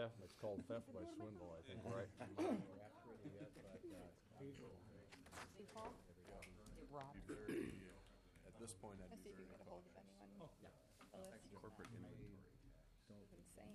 theft. It's called theft by swindle, I think, right? Rob. At this point, I'd Let's be see if you very get a hold of anyone. corporate inventory. Insane.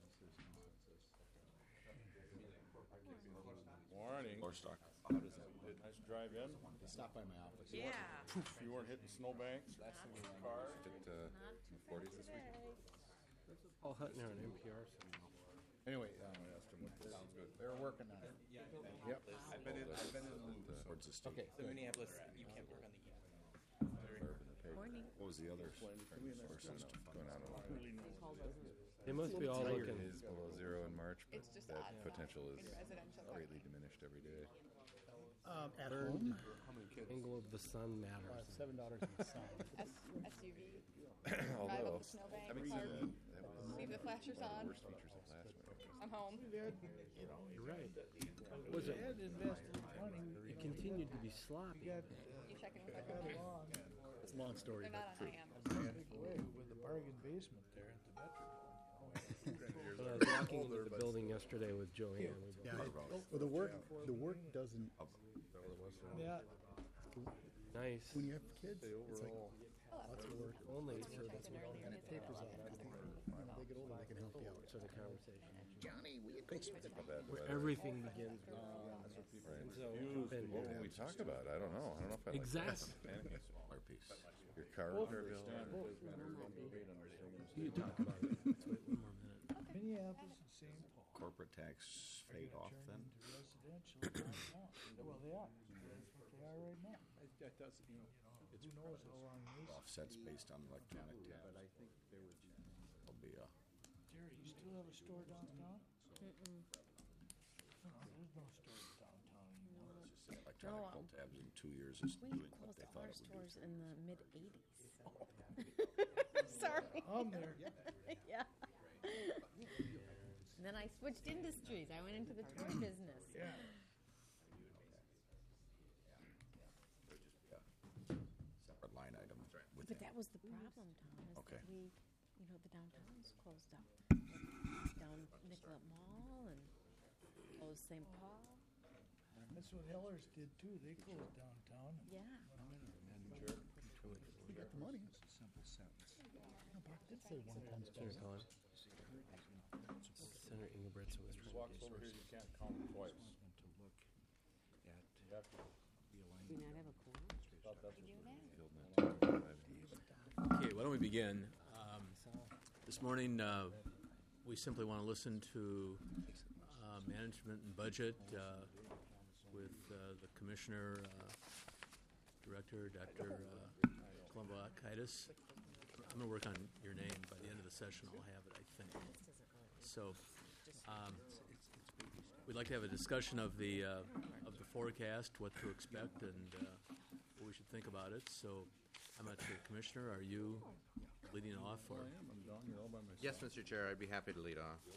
Morning. Or stock. Nice drive in. Stop by my office. Yeah. You weren't hitting snowbanks. That's in your car. At 40s this week. Paul Huttner on NPR. Anyway, Sounds good. they're working on it. Yep. I've been in the loop. Towards the state. Okay. So Minneapolis, you can't work on the east. Morning. What was the other sources going on? They must be all It looking. is below zero in March, but It's just that odd potential is in residential greatly diminished every day. At home, Angle of the sun matters. $7 in the sun. SUV. Drive up Although, the snowbank. having Park. said that was Leave the flashers one of the on. worst features of last winter. I'm home. You're right. Was it? It continued to be sloppy. You checking with everyone? It's a long story. They're not on IAM. With the bargain basement there at the Metrodome. When I was walking into the building yesterday with Joanne, Yeah, well, the work doesn't. Yeah. nice. When you have kids, it's like lots of work. Only And it tapers off because when they get older, they can help you out. sort of conversation Johnny, will you go with it? How bad the where weather everything begins with is. and so What will we talk about? I don't know. I don't know if I like Exactly. that. Smaller piece. Your car repair bill. you talk about it. Let's wait one more minute. Minneapolis and St. Paul. Corporate tax fade off then? Into residential downtown. Well, they are. That's what they are right now. That does, you know, Who knows how long these? Offsets based on electronic tabs. but I think there would. There'll be a Jerry, you still have a store downtown? No, there's no store downtown anymore. electronic pull tabs in 2 years is We doing what closed they all thought our it would do. stores in the mid-'80s. Sorry. I'm there. Yeah. And then I switched industries. I went into the toy business. Yeah. Separate line item with But that. that was the problem, Tom, is Okay. that we, the downtown's closed up. Down Nicollet Mall and closed St. Paul. That's what Hellers did too. They closed downtown. Yeah. We got the money. It's a simple sentence. No, Bart did say one time's Senator better. Collin. Senator Ingebretson was trying to Walks over here, you can't count them twice. To look at You have to. the alignment. Do we not have a quorum? Thought that's what Okay, why don't we begin? This morning, we simply want to listen to management and budget with the Commissioner, Director, Dr. Colombo-Akitis. I'm going to work on your name. By the end of the session, I'll have it, I think. So we'd like to have a discussion of the forecast, what to expect, and what we should think about it. So I'm not sure, Commissioner, are you leading off? Or? Yes, Mr. Chair, I'd be happy to lead off.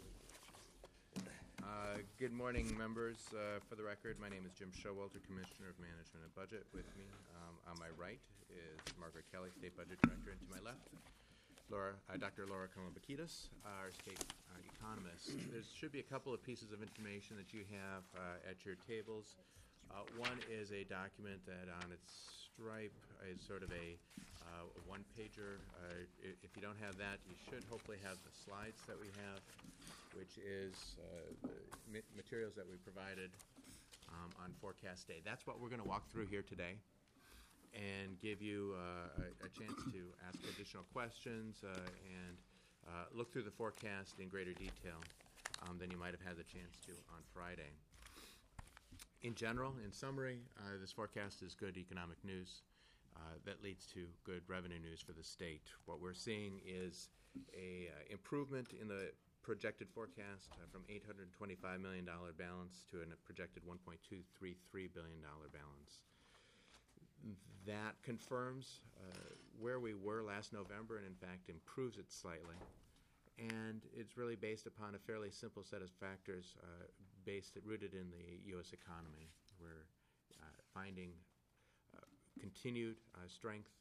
Good morning, members. For the record, my name is Jim Showalter, Commissioner of Management and Budget. With me on my right is Margaret Kelly, State Budget Director, and to my left, Dr. Laura Colombo-Akitis, our state economist. There should be a couple of pieces of information that you have at your tables. One is a document that on its stripe is sort of a one-pager. If you don't have that, you should hopefully have the slides that we have, which is the materials that we provided on forecast day. That's what we're going to walk through here today and give you a chance to ask additional questions and look through the forecast in greater detail than you might have had the chance to on Friday. In general, in summary, this forecast is good economic news that leads to good revenue news for the state. What we're seeing is a improvement in the projected forecast from $825 million balance to a projected $1.233 billion balance. That confirms where we were last November and, in fact, improves it slightly. And it's really based upon a fairly simple set of factors rooted in the U.S. economy. We're finding continued strength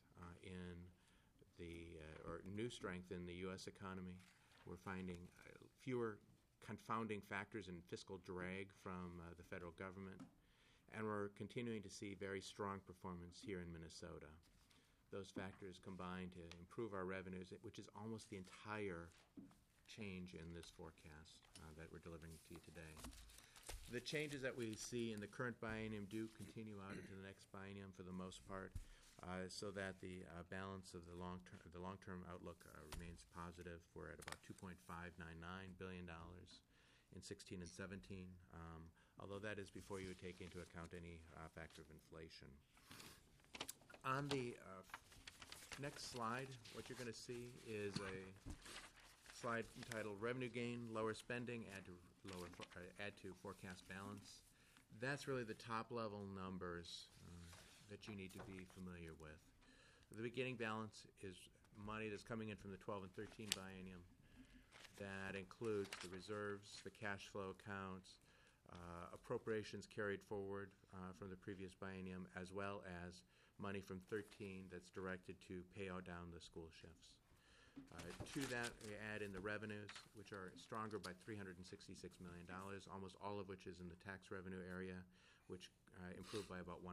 or new strength in the U.S. economy. We're finding fewer confounding factors in fiscal drag from the federal government, and we're continuing to see very strong performance here in Minnesota. Those factors combine to improve our revenues, which is almost the entire change in this forecast that we're delivering to you today. The changes that we see in the current biennium do continue out into the next biennium for the most part, so that the balance of the long-term outlook remains positive. We're at about $2.599 billion in 16 and 17, although that is before you would take into account any factor of inflation. On the next slide, what you're going to see is a slide entitled Revenue Gain, Lower Spending, Add to Forecast Balance. That's really the top-level numbers that you need to be familiar with. The beginning balance is money that's coming in from the 12 and 13 biennium. That includes the reserves, the cash flow accounts, appropriations carried forward from the previous biennium, as well as money from 13 that's directed to pay out down the school shifts. To that, we add in the revenues, which are stronger by $366 million, almost all of which is in the tax revenue area, which improved by about 1%.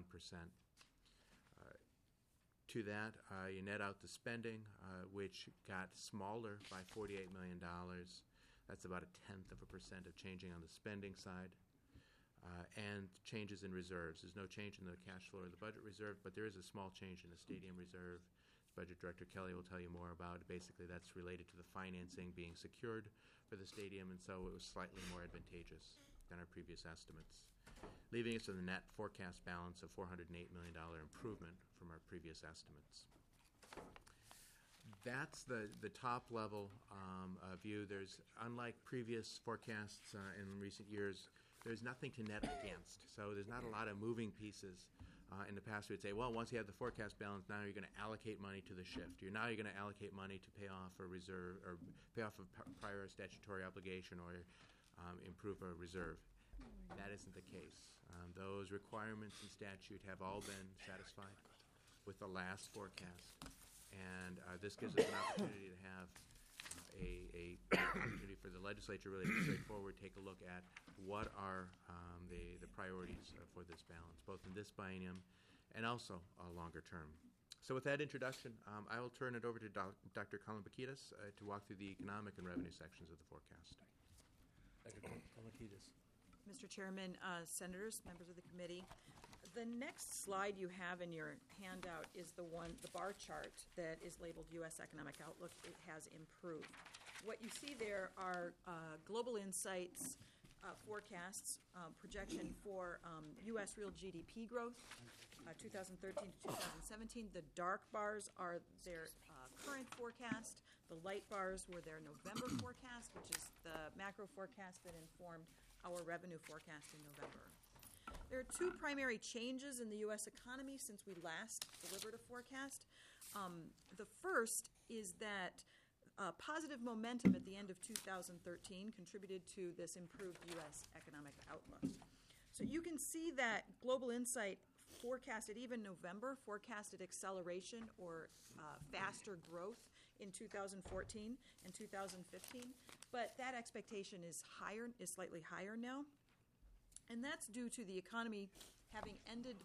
To that, you net out the spending, which got smaller by $48 million. That's about 0.1% of changing on the spending side. And changes in reserves. There's no change in the cash flow or the budget reserve, but there is a small change in the stadium reserve. Budget Director Kelly will tell you more about it. Basically, that's related to the financing being secured for the stadium, and so it was slightly more advantageous than our previous estimates, leaving us with a net forecast balance of $408 million improvement from our previous estimates. That's the top-level view. There's, unlike previous forecasts in recent years, there's nothing to net against. So there's not a lot of moving pieces. In the past, we'd say, well, once you have the forecast balance, now you're going to allocate money to the shift. You're going to allocate money to pay off a reserve or pay off a prior statutory obligation or improve a reserve. That isn't the case. Those requirements in statute have all been satisfied with the last forecast, and this gives us an opportunity to have a opportunity for the legislature really to straightforward take a look at what are the priorities for this balance, both in this biennium and also longer term. So with that introduction, I will turn it over to Dr. Colin Bakidas to walk through the economic and revenue sections of the forecast. Dr. Bakidas. Mr. Chairman, Senators, members of the committee, the next slide you have in your handout is the bar chart that is labeled U.S. Economic Outlook. It has improved. What you see there are Global Insights forecasts, projection for U.S. real GDP growth, 2013 to 2017. The dark bars are their current forecast. The light bars were their November forecast, which is the macro forecast that informed our revenue forecast in November. There are two primary changes in the U.S. economy since we last delivered a forecast. The first is that positive momentum at the end of 2013 contributed to this improved U.S. economic outlook. So you can see that Global Insight forecasted, even November, forecasted acceleration or faster growth in 2014 and 2015, but that expectation is slightly higher now, and that's due to the economy having ended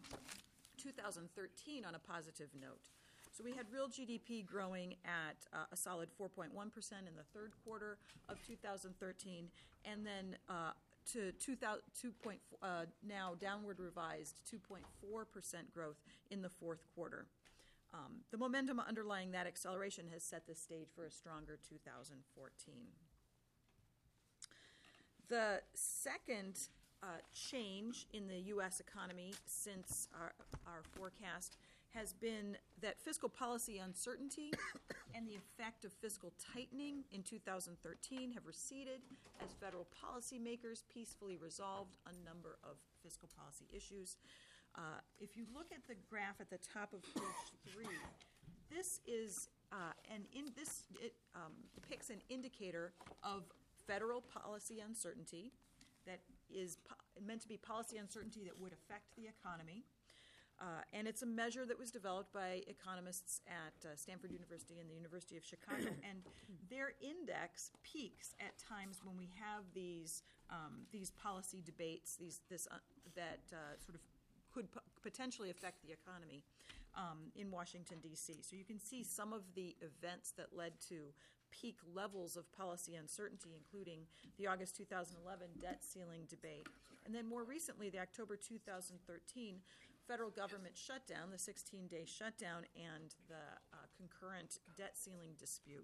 2013 on a positive note. So we had real GDP growing at a solid 4.1% in the third quarter of 2013, and then now downward revised 2.4% growth in the fourth quarter. The momentum underlying that acceleration has set the stage for a stronger 2014. The second change in the U.S. economy since our forecast has been that fiscal policy uncertainty and the effect of fiscal tightening in 2013 have receded as federal policymakers peacefully resolved a number of fiscal policy issues. If you look at the graph at the top of page 3, this is it depicts an indicator of federal policy uncertainty that is meant to be policy uncertainty that would affect the economy. And it's a measure that was developed by economists at Stanford University and the University of Chicago. And their index peaks at times when we have these policy debates, that sort of could potentially affect the economy in Washington, D.C. So you can see some of the events that led to peak levels of policy uncertainty, including the August 2011 debt ceiling debate. And then more recently, the October 2013 federal government shutdown, the 16-day shutdown, and the concurrent debt ceiling dispute.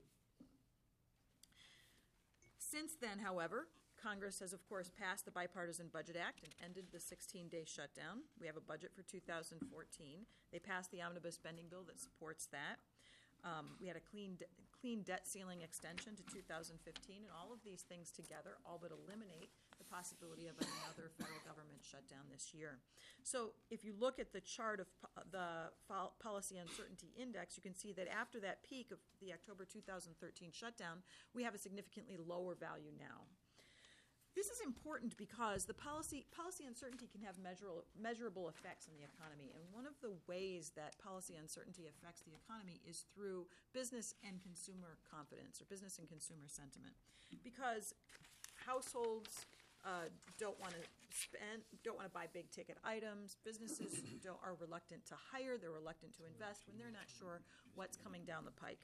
Since then, however, Congress has, of course, passed the Bipartisan Budget Act and ended the 16-day shutdown. We have a budget for 2014. They passed the omnibus spending bill that supports that. We had a clean debt ceiling extension to 2015, and all of these things together all but eliminate the possibility of another federal government shutdown this year. So if you look at the chart of the Policy Uncertainty Index, you can see that after that peak of the October 2013 shutdown, we have a significantly lower value now. This is important because the policy uncertainty can have measurable effects on the economy. And one of the ways that policy uncertainty affects the economy is through business and consumer confidence, or business and consumer sentiment. Because households don't want to buy big ticket items. Businesses are reluctant to hire. They're reluctant to invest when they're not sure what's coming down the pike.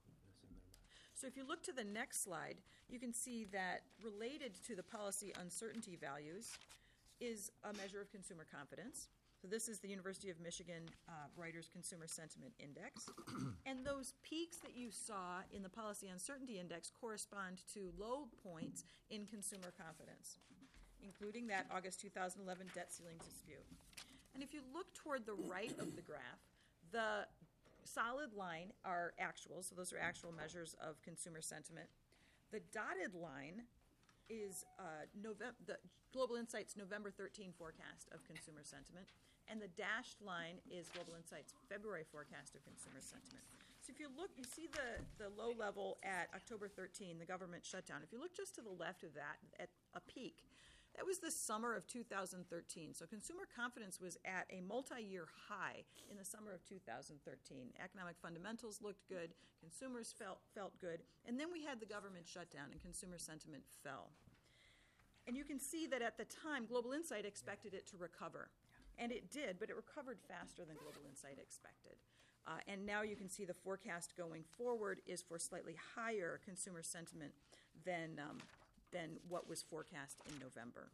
So if you look to the next slide, you can see that related to the policy uncertainty values is a measure of consumer confidence. So this is the University of Michigan Reuters Consumer Sentiment Index. And those peaks that you saw in the Policy Uncertainty Index correspond to low points in consumer confidence, including that August 2011 debt ceiling dispute. And if you look toward the right of the graph, the solid line are actuals, so those are actual measures of consumer sentiment. The dotted line is the Global Insight's November 13 forecast of consumer sentiment, and the dashed line is Global Insight's February forecast of consumer sentiment. So if you look, you see the low level at October 13, the government shutdown. If you look just to the left of that, at a peak, that was the summer of 2013. So consumer confidence was at a multi-year high in the summer of 2013. Economic fundamentals looked good, consumers felt good, and then we had the government shutdown and consumer sentiment fell. And you can see that at the time, Global Insight expected it to recover. And it did, but it recovered faster than Global Insight expected. And now you can see the forecast going forward is for slightly higher consumer sentiment than what was forecast in November.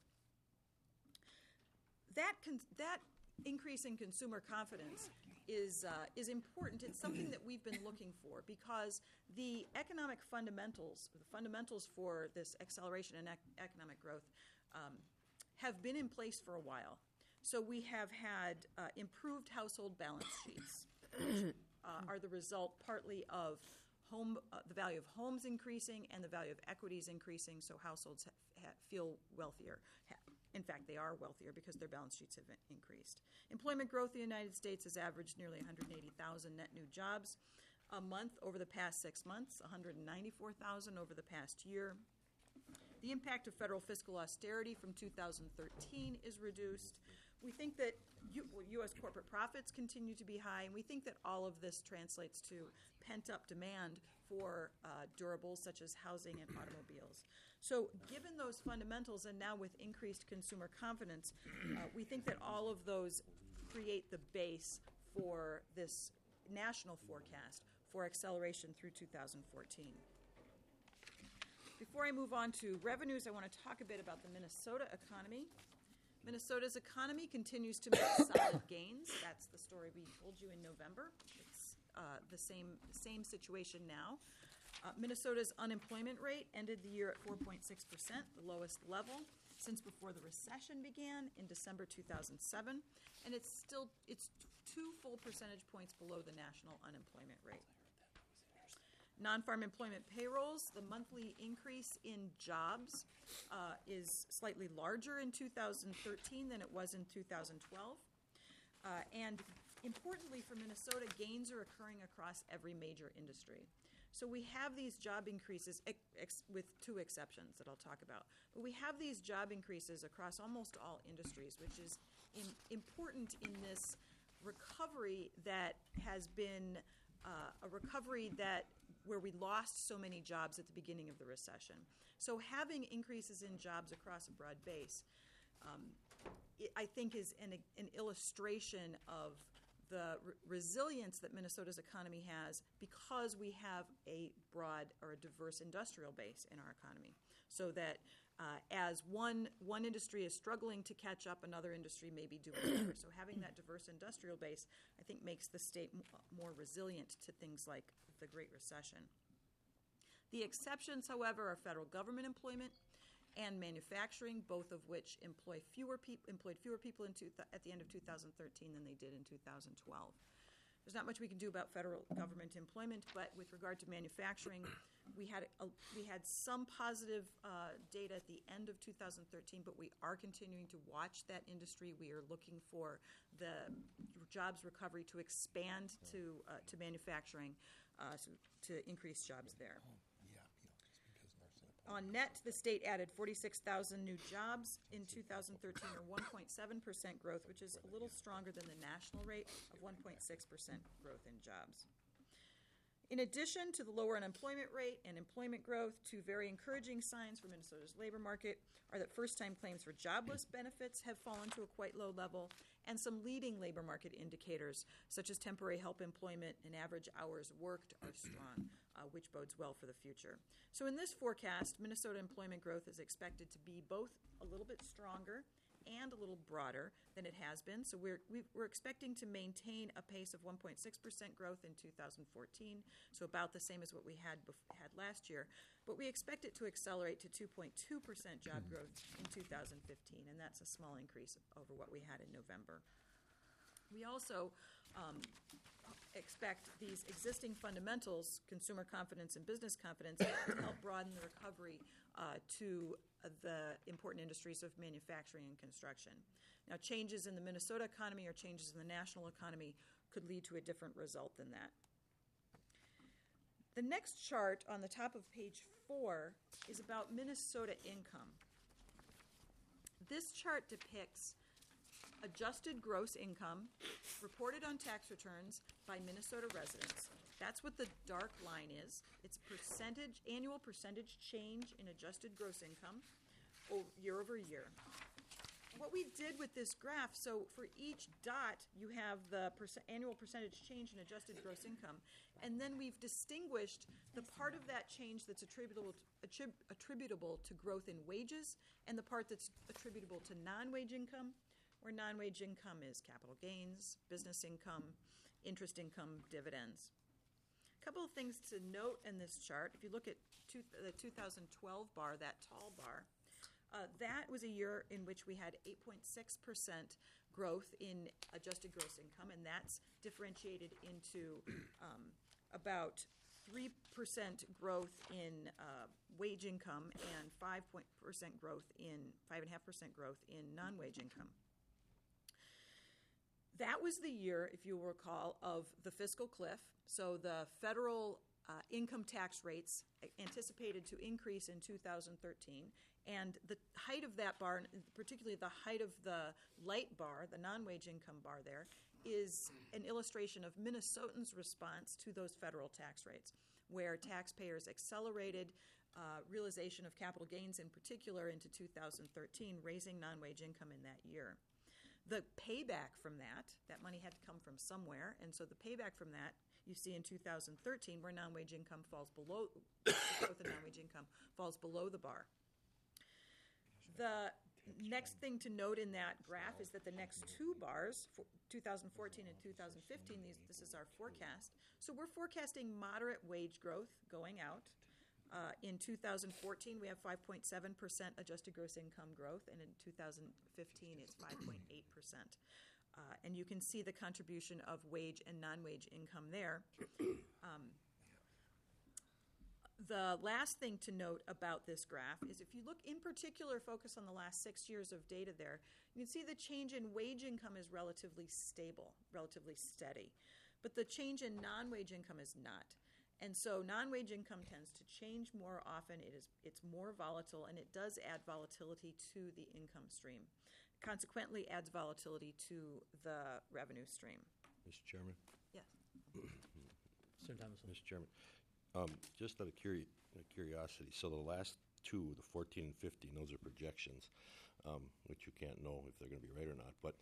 That increase in consumer confidence is important. It's something that we've been looking for because the economic fundamentals, the fundamentals for this acceleration in economic growth have been in place for a while. So we have had improved household balance sheets, which are the result partly of the value of homes increasing and the value of equities increasing, so households feel wealthier. In fact, they are wealthier because their balance sheets have increased. Employment growth in the United States has averaged nearly 180,000 net new jobs a month over the past 6 months, 194,000 over the past year. The impact of federal fiscal austerity from 2013 is reduced. We think that U.S. corporate profits continue to be high, and we think that all of this translates to pent-up demand for durables such as housing and automobiles. So given those fundamentals, and now with increased consumer confidence, we think that all of those create the base for this national forecast for acceleration through 2014. Before I move on to revenues, I want to talk a bit about the Minnesota economy. Minnesota's economy continues to make solid gains. That's the story we told you in November. It's the same situation now. Minnesota's unemployment rate ended the year at 4.6%, the lowest level since before the recession began in December 2007, and it's 2 full percentage points below the national unemployment rate. Non-farm employment payrolls, the monthly increase in jobs is slightly larger in 2013 than it was in 2012. And importantly for Minnesota, gains are occurring across every major industry. So we have these job increases, with 2 exceptions that I'll talk about. But we have these job increases across almost all industries, which is important in this recovery that has been a recovery where we lost so many jobs at the beginning of the recession. So having increases in jobs across a broad base, I think, is an illustration of the resilience that Minnesota's economy has because we have a broad or a diverse industrial base in our economy. So that as one industry is struggling to catch up, another industry may be doing better. So having that diverse industrial base, I think, makes the state more resilient to things like the Great Recession. The exceptions, however, are federal government employment and manufacturing, both of which employed fewer people at the end of 2013 than they did in 2012. There's not much we can do about federal government employment, but with regard to manufacturing, we had some positive data at the end of 2013, but we are continuing to watch that industry. We are looking for the jobs recovery to expand to manufacturing, to increase jobs there. On net, the state added 46,000 new jobs in 2013, or 1.7% growth, which is a little stronger than the national rate of 1.6% growth in jobs. In addition to the lower unemployment rate and employment growth, two very encouraging signs for Minnesota's labor market are that first-time claims for jobless benefits have fallen to a quite low level, and some leading labor market indicators, such as temporary help employment and average hours worked, are strong, which bodes well for the future. So in this forecast, Minnesota employment growth is expected to be both a little bit stronger and a little broader than it has been. So we're expecting to maintain a pace of 1.6% growth in 2014, so about the same as what we had last year. But we expect it to accelerate to 2.2% job growth in 2015, and that's a small increase over what we had in November. We also expect these existing fundamentals, consumer confidence and business confidence, to help broaden the recovery to the important industries of manufacturing and construction. Now, changes in the Minnesota economy or changes in the national economy could lead to a different result than that. The next chart on the top of page 4 is about Minnesota income. This chart depicts adjusted gross income reported on tax returns by Minnesota residents. That's what the dark line is. It's annual percentage change in adjusted gross income year over year. What we did with this graph, so for each dot you have the annual percentage change in adjusted gross income, and then we've distinguished the part of that change that's attributable to growth in wages and the part that's attributable to non-wage income, where non-wage income is capital gains, business income, interest income, dividends. A couple of things to note in this chart. If you look at the 2012 bar, that tall bar, that was a year in which we had 8.6% growth in adjusted gross income, and that's differentiated into about 3% growth in wage income and 5.5% growth in non-wage income. That was the year, if you recall, of the fiscal cliff. So the federal income tax rates anticipated to increase in 2013. And the height of that bar, particularly the height of the light bar, the non-wage income bar there, is an illustration of Minnesotans' response to those federal tax rates, where taxpayers accelerated realization of capital gains in particular into 2013, raising non-wage income in that year. The payback from that money had to come from somewhere, and so the payback from that you see in 2013, where non-wage income falls below, growth in non-wage income falls below the bar. The next thing to note in that graph is that the next two bars, 2014 and 2015, this is our forecast. So we're forecasting moderate wage growth going out. In 2014, we have 5.7% adjusted gross income growth, and in 2015, it's 5.8%. And you can see the contribution of wage and non-wage income there. The last thing to note about this graph is if you look in particular, focus on the last 6 years of data there, you can see the change in wage income is relatively stable, relatively steady. But the change in non-wage income is not. And so non-wage income tends to change more often. It's more volatile, and it does add volatility to the income stream. Consequently, adds volatility to the revenue stream. Mr. Chairman? Yes. Senator Thomas. Mr. Chairman, just out of curiosity, so the last two, the 14 and 15, those are projections, which you can't know if they're going to be right or not. But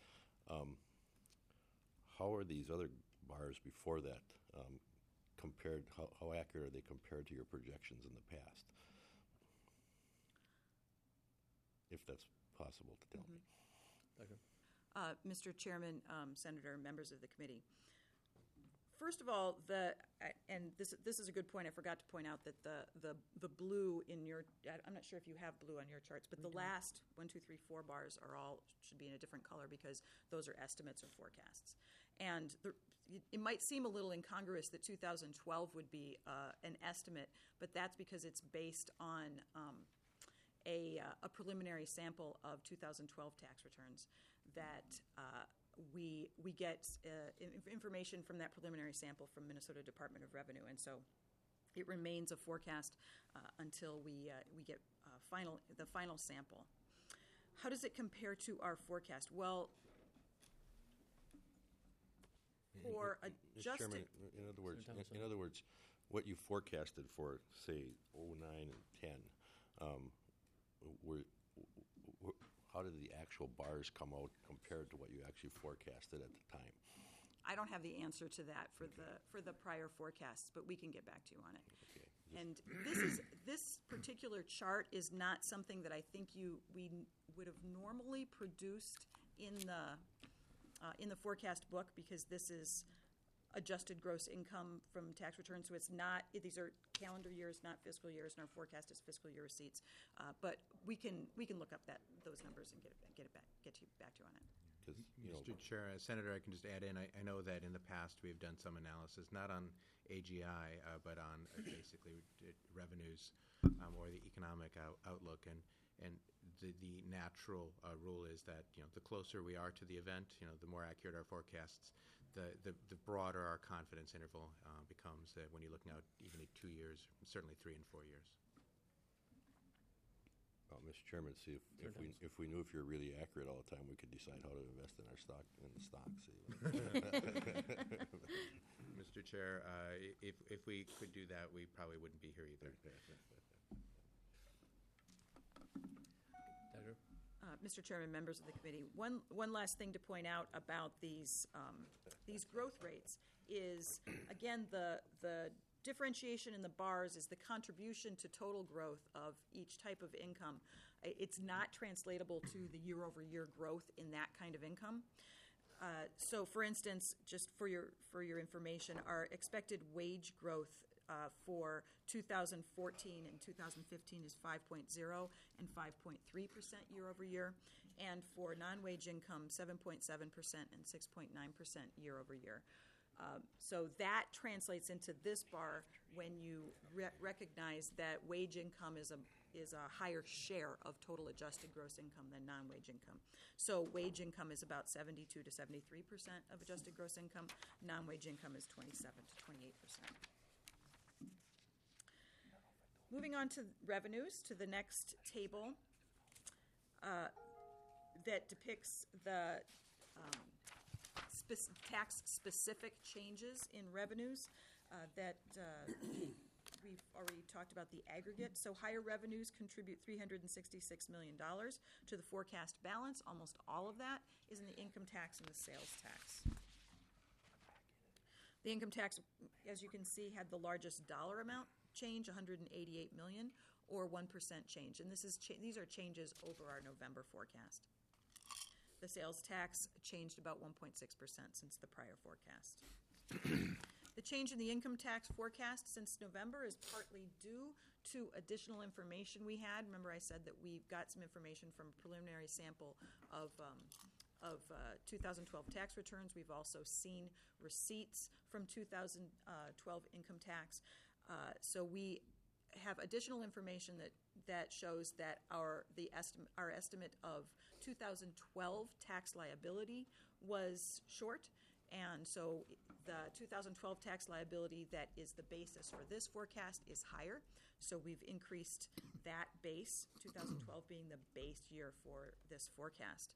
how are these other bars before that compared? How accurate are they compared to your projections in the past? If that's possible to tell me. Mr. Chairman, Senator, members of the committee. First of all, and this is a good point. I forgot to point out that the blue in your, I'm not sure if you have blue on your charts, but the last 1, 2, 3, 4 bars should be in a different color because those are estimates or forecasts. And it might seem a little incongruous that 2012 would be an estimate, but that's because it's based on a preliminary sample of 2012 tax returns that we get information from that preliminary sample from Minnesota Department of Revenue, and so it remains a forecast until we get the final sample. How does it compare to our forecast? Well, for adjusted, Chairman, in other words, what you forecasted for, say, 09 and 10, how did the actual bars come out compared to what you actually forecasted at the time? I don't have the answer to that for the prior forecasts, but we can get back to you on it. Okay. And this particular chart is not something that I think we would have normally produced in the forecast book, because this is adjusted gross income from tax returns. So these are calendar years, not fiscal years, and our forecast is fiscal year receipts. But we can look up those numbers and get back to you on it. Mr. Chair, Senator, I can just add in, I know that in the past we've done some analysis, not on AGI, but on basically revenues or the economic outlook. And the natural rule is that, the closer we are to the event, the more accurate our forecasts, the broader our confidence interval becomes when you're looking out even at 2 years, certainly 3 and 4 years. Mr. Chairman, see if we knew if you're really accurate all the time, we could decide how to invest in our stock in the stocks. Mr. Chair, if we could do that, we probably wouldn't be here either. Mr. Chairman, members of the committee, one last thing to point out about these growth rates is, again, the differentiation in the bars is the contribution to total growth of each type of income. It's not translatable to the year-over-year growth in that kind of income. So, for instance, just for your information, our expected wage growth for 2014 and 2015 is 5.0 and 5.3% year over year, and for non-wage income, 7.7% and 6.9% year over year. So that translates into this bar when you recognize that wage income is a higher share of total adjusted gross income than non-wage income. So wage income is about 72 to 73% of adjusted gross income. Non-wage income is 27 to 28%. Moving on to revenues, to the next table that depicts the tax-specific changes in revenues that we've already talked about the aggregate. So higher revenues contribute $366 million to the forecast balance. Almost all of that is in the income tax and the sales tax. The income tax, as you can see, had the largest dollar amount change, $188 million, or 1% change. And these are changes over our November forecast. The sales tax changed about 1.6% since the prior forecast. The change in the income tax forecast since November is partly due to additional information we had. Remember, I said that we've got some information from a preliminary sample of 2012 tax returns. We've also seen receipts from 2012 income tax. So we have additional information that shows that our estimate of 2012 tax liability was short, and so the 2012 tax liability that is the basis for this forecast is higher. So we've increased that base, 2012 being the base year for this forecast.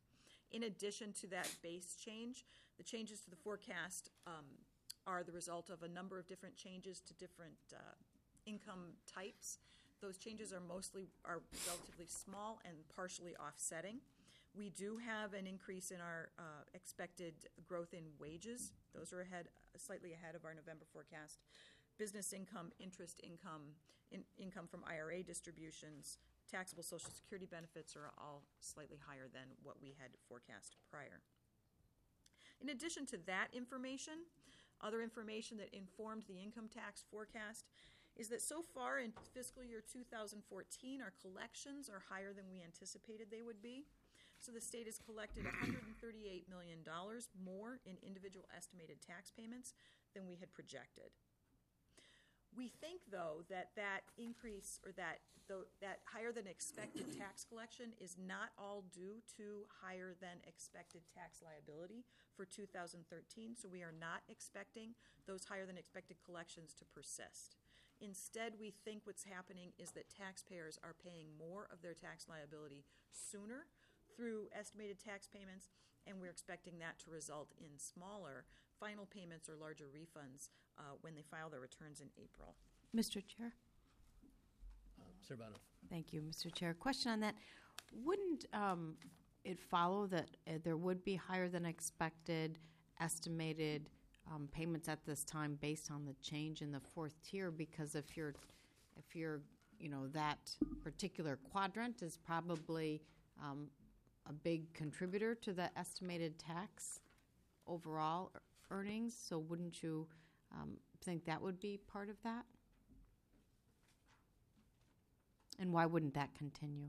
In addition to that base change, the changes to the forecast are the result of a number of different changes to different income types. Those changes are relatively small and partially offsetting. We do have an increase in our expected growth in wages. Those are slightly ahead of our November forecast. Business income, interest income, income from IRA distributions, taxable Social Security benefits are all slightly higher than what we had forecast prior. In addition to that information, other information that informed the income tax forecast is that so far in fiscal year 2014, our collections are higher than we anticipated they would be. So the state has collected $138 million more in individual estimated tax payments than we had projected. We think, though, that increase or that higher than expected tax collection is not all due to higher than expected tax liability for 2013, so we are not expecting those higher than expected collections to persist. Instead, we think what's happening is that taxpayers are paying more of their tax liability sooner through estimated tax payments, and we're expecting that to result in smaller final payments or larger refunds when they file their returns in April. Mr. Chair? Cerbano. Thank you, Mr. Chair. Question on that. Wouldn't it follow that there would be higher than expected estimated payments at this time based on the change in the fourth tier? Because if you're that particular quadrant is probably a big contributor to the estimated tax overall earnings, so wouldn't you think that would be part of that? And why wouldn't that continue?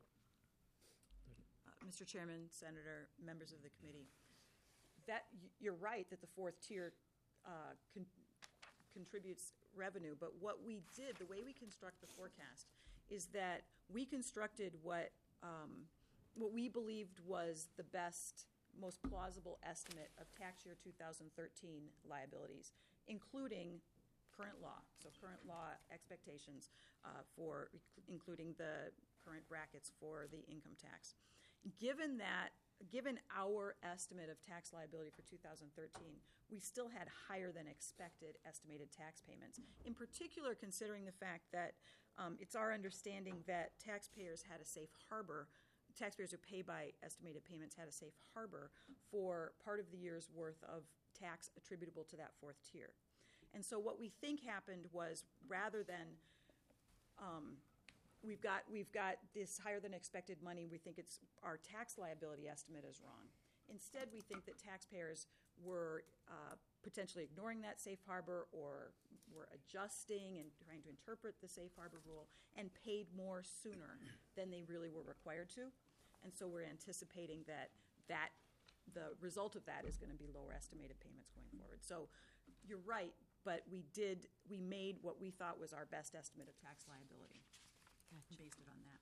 Mr. Chairman, Senator, members of the committee, you're right that the fourth tier contributes revenue, but what we did, the way we construct the forecast, is that we constructed what we believed was the best, most plausible estimate of tax year 2013 liabilities, including current law, so current law expectations including the current brackets for the income tax. Given our estimate of tax liability for 2013, we still had higher than expected estimated tax payments. In particular, considering the fact that it's our understanding that taxpayers who pay by estimated payments had a safe harbor for part of the year's worth of tax attributable to that fourth tier. And so what we think happened was, rather than we've got this higher than expected money, we think our tax liability estimate is wrong. Instead, we think that taxpayers were potentially ignoring that safe harbor or were adjusting and trying to interpret the safe harbor rule and paid more sooner than they really were required to. And so we're anticipating that the result of that is going to be lower estimated payments going forward. So you're right, but we made what we thought was our best estimate of tax liability. Gotcha. Based it on that.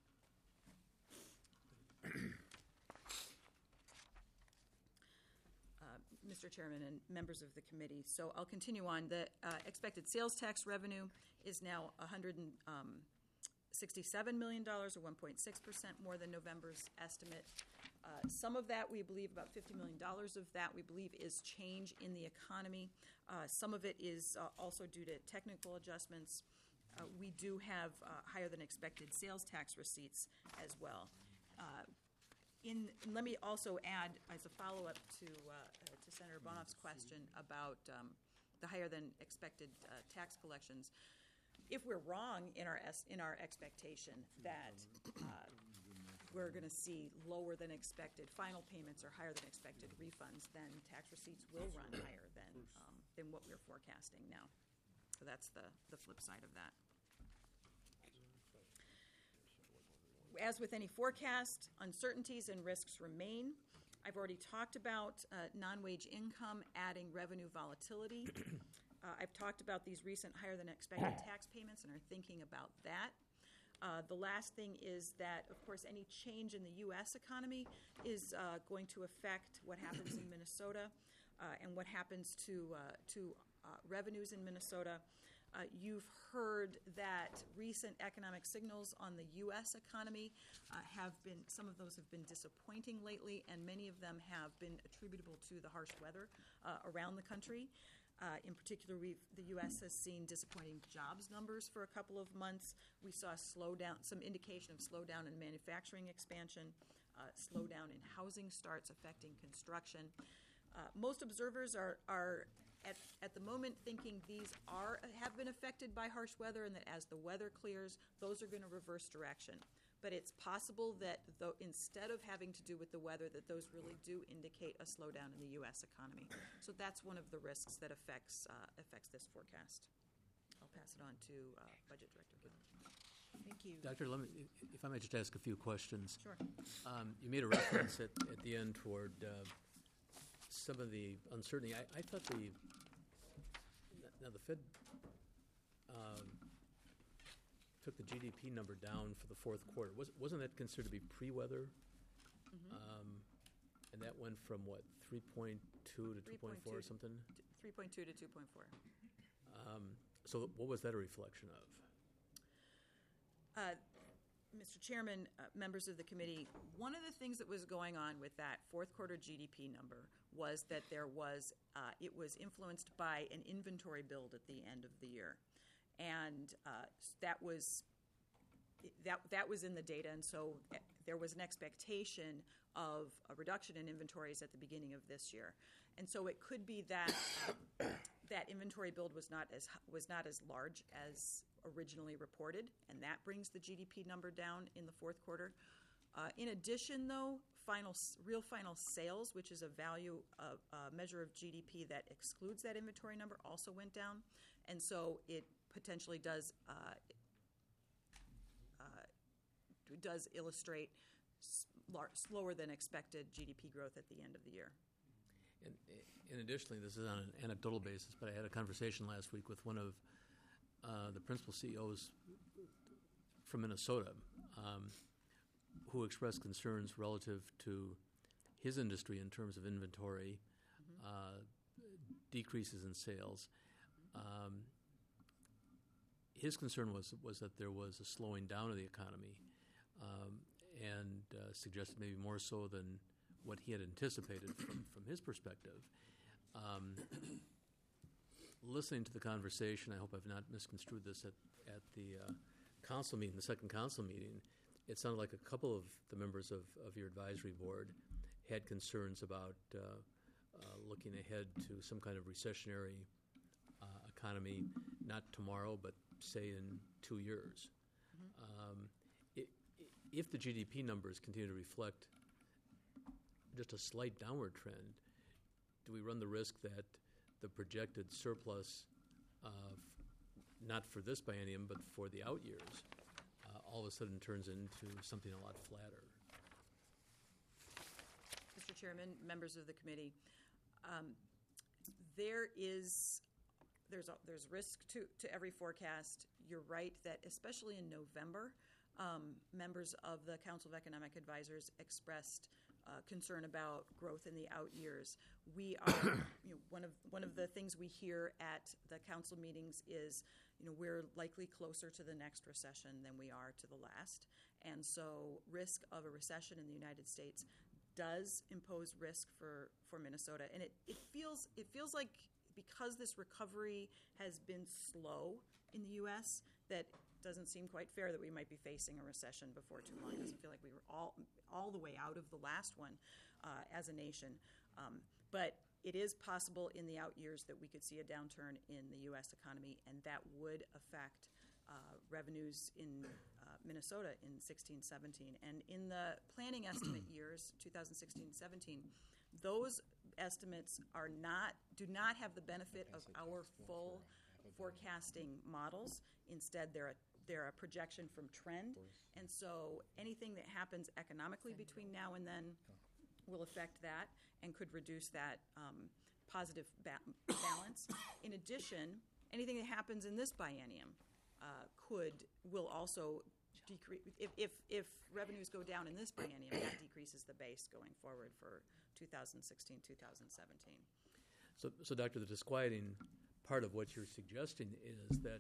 Mr. Chairman and members of the committee, so I'll continue on. The expected sales tax revenue is now $167 million, or 1.6% more than November's estimate. Some of that, we believe, about $50 million of that, we believe, is change in the economy. Some of it is also due to technical adjustments. We do have higher than expected sales tax receipts as well. Let me also add, as a follow-up to Senator Bonoff's question about the higher than expected tax collections, if we're wrong in our expectation that we're going to see lower than expected final payments or higher than expected refunds, then tax receipts will run higher than what we're forecasting now. So that's the flip side of that. As with any forecast, uncertainties and risks remain. I've already talked about non-wage income adding revenue volatility. I've talked about these recent higher than expected tax payments and are thinking about that. The last thing is that, of course, any change in the U.S. economy is going to affect what happens in Minnesota and what happens to revenues in Minnesota. You've heard that recent economic signals on the U.S. economy some of those have been disappointing lately, and many of them have been attributable to the harsh weather around the country. In particular, the U.S. has seen disappointing jobs numbers for a couple of months. We saw some indication of slowdown in manufacturing expansion, slowdown in housing starts affecting construction. Most observers are at the moment thinking these have been affected by harsh weather, and that as the weather clears, those are going to reverse direction. But it's possible that instead of having to do with the weather, that those really do indicate a slowdown in the U.S. economy. So that's one of the risks that affects this forecast. I'll pass it on to Budget Director Gill. Thank you. Doctor, if I might just ask a few questions. Sure. You made a reference at the end toward some of the uncertainty. I thought the Fed took the GDP number down for the fourth quarter. Wasn't that considered to be pre-weather? Mm-hmm. And that went from, what, 3.2 to 2.4 or something? 3.2 to 2.4. So what was that a reflection of? Mr. Chairman, members of the committee, one of the things that was going on with that fourth quarter GDP number was that it was influenced by an inventory build at the end of the year. And that was in the data, and so there was an expectation of a reduction in inventories at the beginning of this year, and so it could be that that inventory build was not as large as originally reported, and that brings the GDP number down in the fourth quarter. In addition, though, real final sales, which is a measure of GDP that excludes that inventory number, also went down, and so it potentially does illustrate slower than expected GDP growth at the end of the year. And additionally, this is on an anecdotal basis, but I had a conversation last week with one of the principal CEOs from Minnesota who expressed concerns relative to his industry in terms of inventory, decreases in sales. His concern was that there was a slowing down of the economy, and suggested maybe more so than what he had anticipated from his perspective. Listening to the conversation, I hope I've not misconstrued this at the council meeting, the second council meeting, it sounded like a couple of the members of your advisory board had concerns about looking ahead to some kind of recessionary economy, not tomorrow, but say in 2 years. If the GDP numbers continue to reflect just a slight downward trend, do we run the risk that the projected surplus, not for this biennium, but for the out years, all of a sudden turns into something a lot flatter? Mr. Chairman, members of the committee, there's risk to every forecast. You're right that especially in November, members of the Council of Economic Advisors expressed concern about growth in the out years. We are, one of the things we hear at the council meetings is, we're likely closer to the next recession than we are to the last, and so risk of a recession in the United States does impose risk for Minnesota, and it feels like because this recovery has been slow in the U.S., that doesn't seem quite fair that we might be facing a recession before too long. It doesn't feel like we were all the way out of the last one as a nation. But it is possible in the out years that we could see a downturn in the U.S. economy, and that would affect revenues in Minnesota in 16-17. And in the planning estimate years, 2016-17, those estimates do not have the benefit of our full forecasting models. Instead, they're a projection from trend, and so anything that happens economically between now and then will affect that and could reduce that positive balance. In addition, anything that happens in this biennium will also decrease. If revenues go down in this biennium, that decreases the base going forward for 2016-2017. So, Doctor, the disquieting part of what you're suggesting is that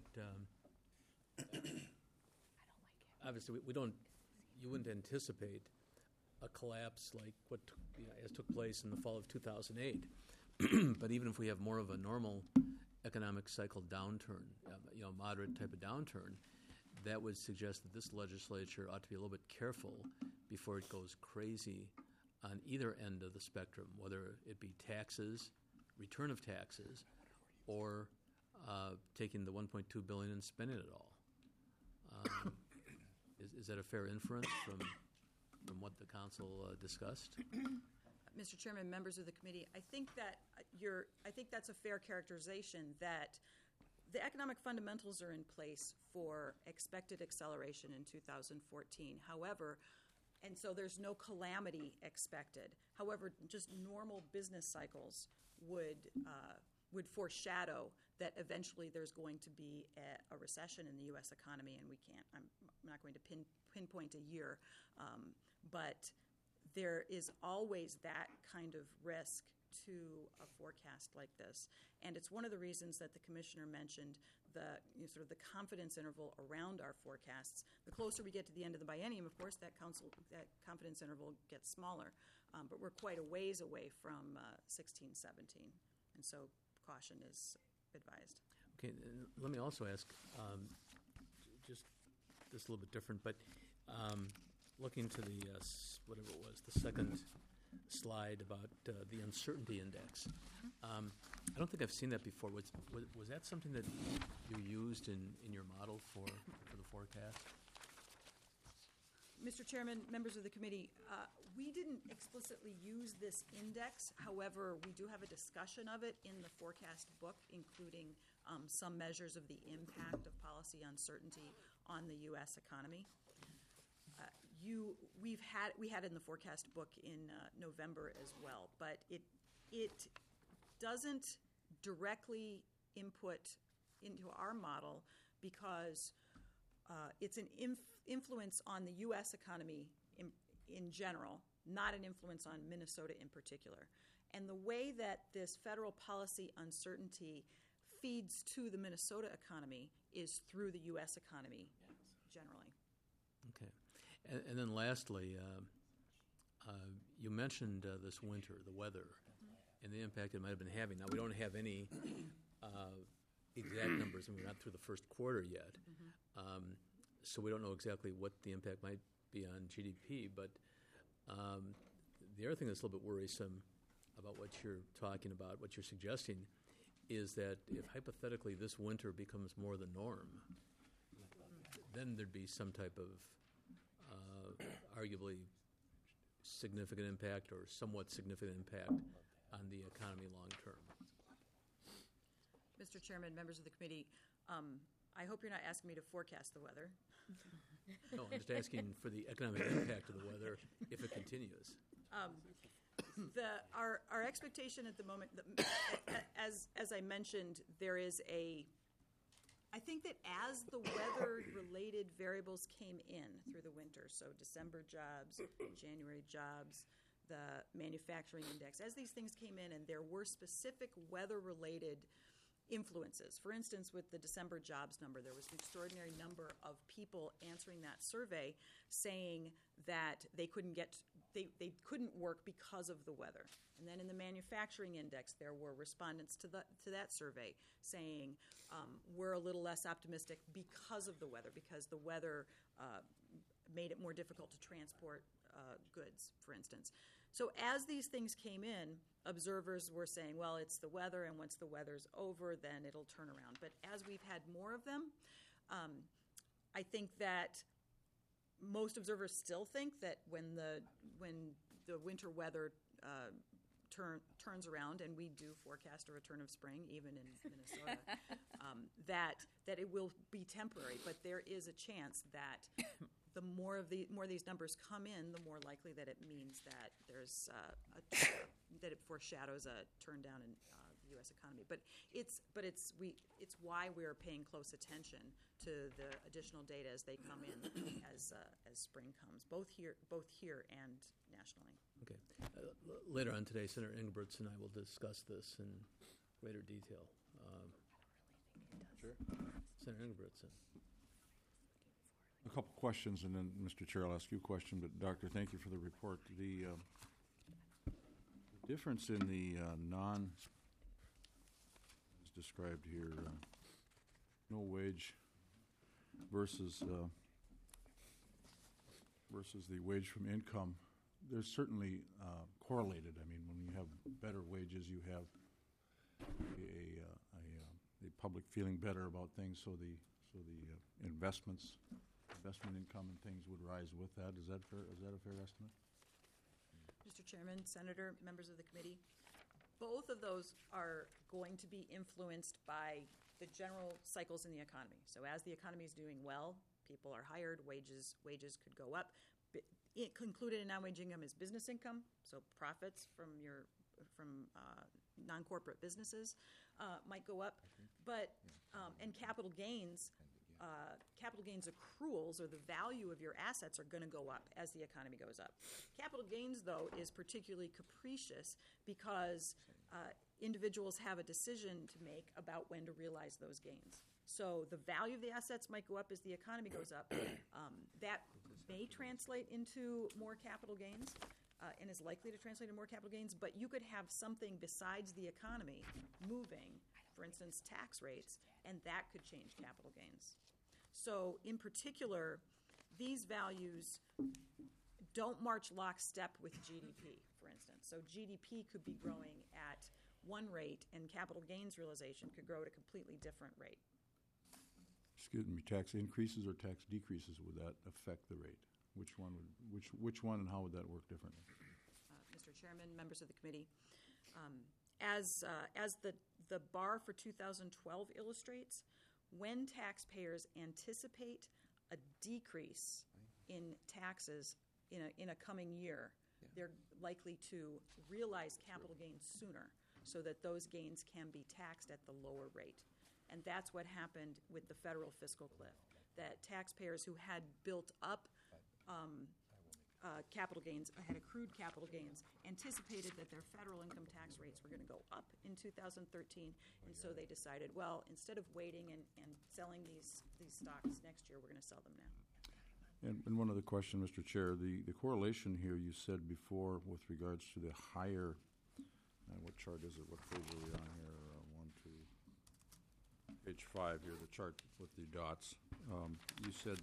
obviously we don't, you wouldn't anticipate a collapse like what as took place in the fall of 2008. But even if we have more of a normal economic cycle downturn, moderate type of downturn, that would suggest that this legislature ought to be a little bit careful before it goes crazy on either end of the spectrum, whether it be taxes, return of taxes, or taking the $1.2 billion and spending it all. Is that a fair inference from what the council discussed? Mr. Chairman, members of the committee, I think that's a fair characterization that the economic fundamentals are in place for expected acceleration in 2014. However, and so there's no calamity expected. However, just normal business cycles would foreshadow that eventually there's going to be a recession in the U.S. economy, and I'm not going to pinpoint a year, but there is always that kind of risk to a forecast like this. And it's one of the reasons that the commissioner mentioned the sort of the confidence interval around our forecasts. The closer we get to the end of the biennium, of course, that confidence interval gets smaller. But we're quite a ways away from 16, 17. And so caution is advised. Okay, let me also ask, just this a little bit different, but looking to the, whatever it was, the second slide about the uncertainty index. I don't think I've seen that before. Was that something that you used in your model for the forecast? Mr. Chairman, members of the committee, we didn't explicitly use this index. However, we do have a discussion of it in the forecast book, including some measures of the impact of policy uncertainty on the U.S. economy. We had it in the forecast book in November as well, but it doesn't directly input into our model because it's an influence on the U.S. economy in general, not an influence on Minnesota in particular. And the way that this federal policy uncertainty feeds to the Minnesota economy is through the U.S. economy generally. Okay. And then lastly, you mentioned this winter, the weather, and the impact it might have been having. Now, we don't have any exact numbers, and we're not through the first quarter yet. So we don't know exactly what the impact might be on GDP. But the other thing that's a little bit worrisome about what you're talking about, what you're suggesting, is that if hypothetically this winter becomes more the norm, then there'd be some type of arguably significant impact or somewhat significant impact on the economy long term. Mr. Chairman, members of the committee, I hope you're not asking me to forecast the weather. No, I'm just asking for the economic impact of the weather if it continues. Our expectation at the moment, as I mentioned, there is I think that as the weather-related variables came in through the winter, so December jobs, January jobs, the manufacturing index, as these things came in and there were specific weather-related influences. For instance, with the December jobs number, there was an extraordinary number of people answering that survey saying that they couldn't work because of the weather. And then in the manufacturing index, there were respondents to that survey saying we're a little less optimistic because of the weather, because the weather made it more difficult to transport goods, for instance. So as these things came in, observers were saying, well, it's the weather, and once the weather's over, then it'll turn around. But as we've had more of them, I think that most observers still think that when the winter weather turns around, and we do forecast a return of spring even in Minnesota, that it will be temporary. But there is a chance that the more these numbers come in, the more likely that it means that there's that it foreshadows a turn down in the U.S. economy. But it's why we're paying close attention to the additional data as they come in as spring comes, both here and nationally. Okay. Later on today, Senator Ingebrigtsen and I will discuss this in greater detail. Chair. Senator Ingebrigtsen. A couple questions, and then, Mr. Chair, I'll ask you a question, but Doctor, thank you for the report. The difference in the as described here, no wage versus the wage from income, they're certainly correlated. I mean, when you have better wages, you have the public feeling better about things, so the investment income and things would rise with that. Is that fair? Is that a fair estimate? Mr. Chairman, Senator, members of the committee, both of those are going to be influenced by the general cycles in the economy. So as the economy is doing well, people are hired, wages could go up. Included in non-wage income is business income, so profits from non-corporate businesses might go up, but and capital gains accruals, or the value of your assets, are going to go up as the economy goes up. Capital gains, though, is particularly capricious because individuals have a decision to make about when to realize those gains. So the value of the assets might go up as the economy goes up. That may translate into more capital gains and is likely to translate into more capital gains, but you could have something besides the economy moving, for instance, tax rates, and that could change capital gains. So in particular, these values don't march lockstep with GDP, for instance. So GDP could be growing at one rate, and capital gains realization could grow at a completely different rate. Excuse me, tax increases or tax decreases, would that affect the rate? Which one and how would that work differently? Mr. Chairman, members of the committee, as the bar for 2012 illustrates, when taxpayers anticipate a decrease in taxes in a coming year, they're likely to realize capital gains sooner so that those gains can be taxed at the lower rate. And that's what happened with the federal fiscal cliff, that taxpayers who had built up capital gains, had accrued capital gains, anticipated that their federal income tax rates were going to go up in 2013, and so they decided, well, instead of waiting and selling these stocks next year, we're going to sell them now. And one other question, Mr. Chair, the correlation here you said before with regards to the higher, what chart is it? What page are we on here? Page 5 here, the chart with the dots. You said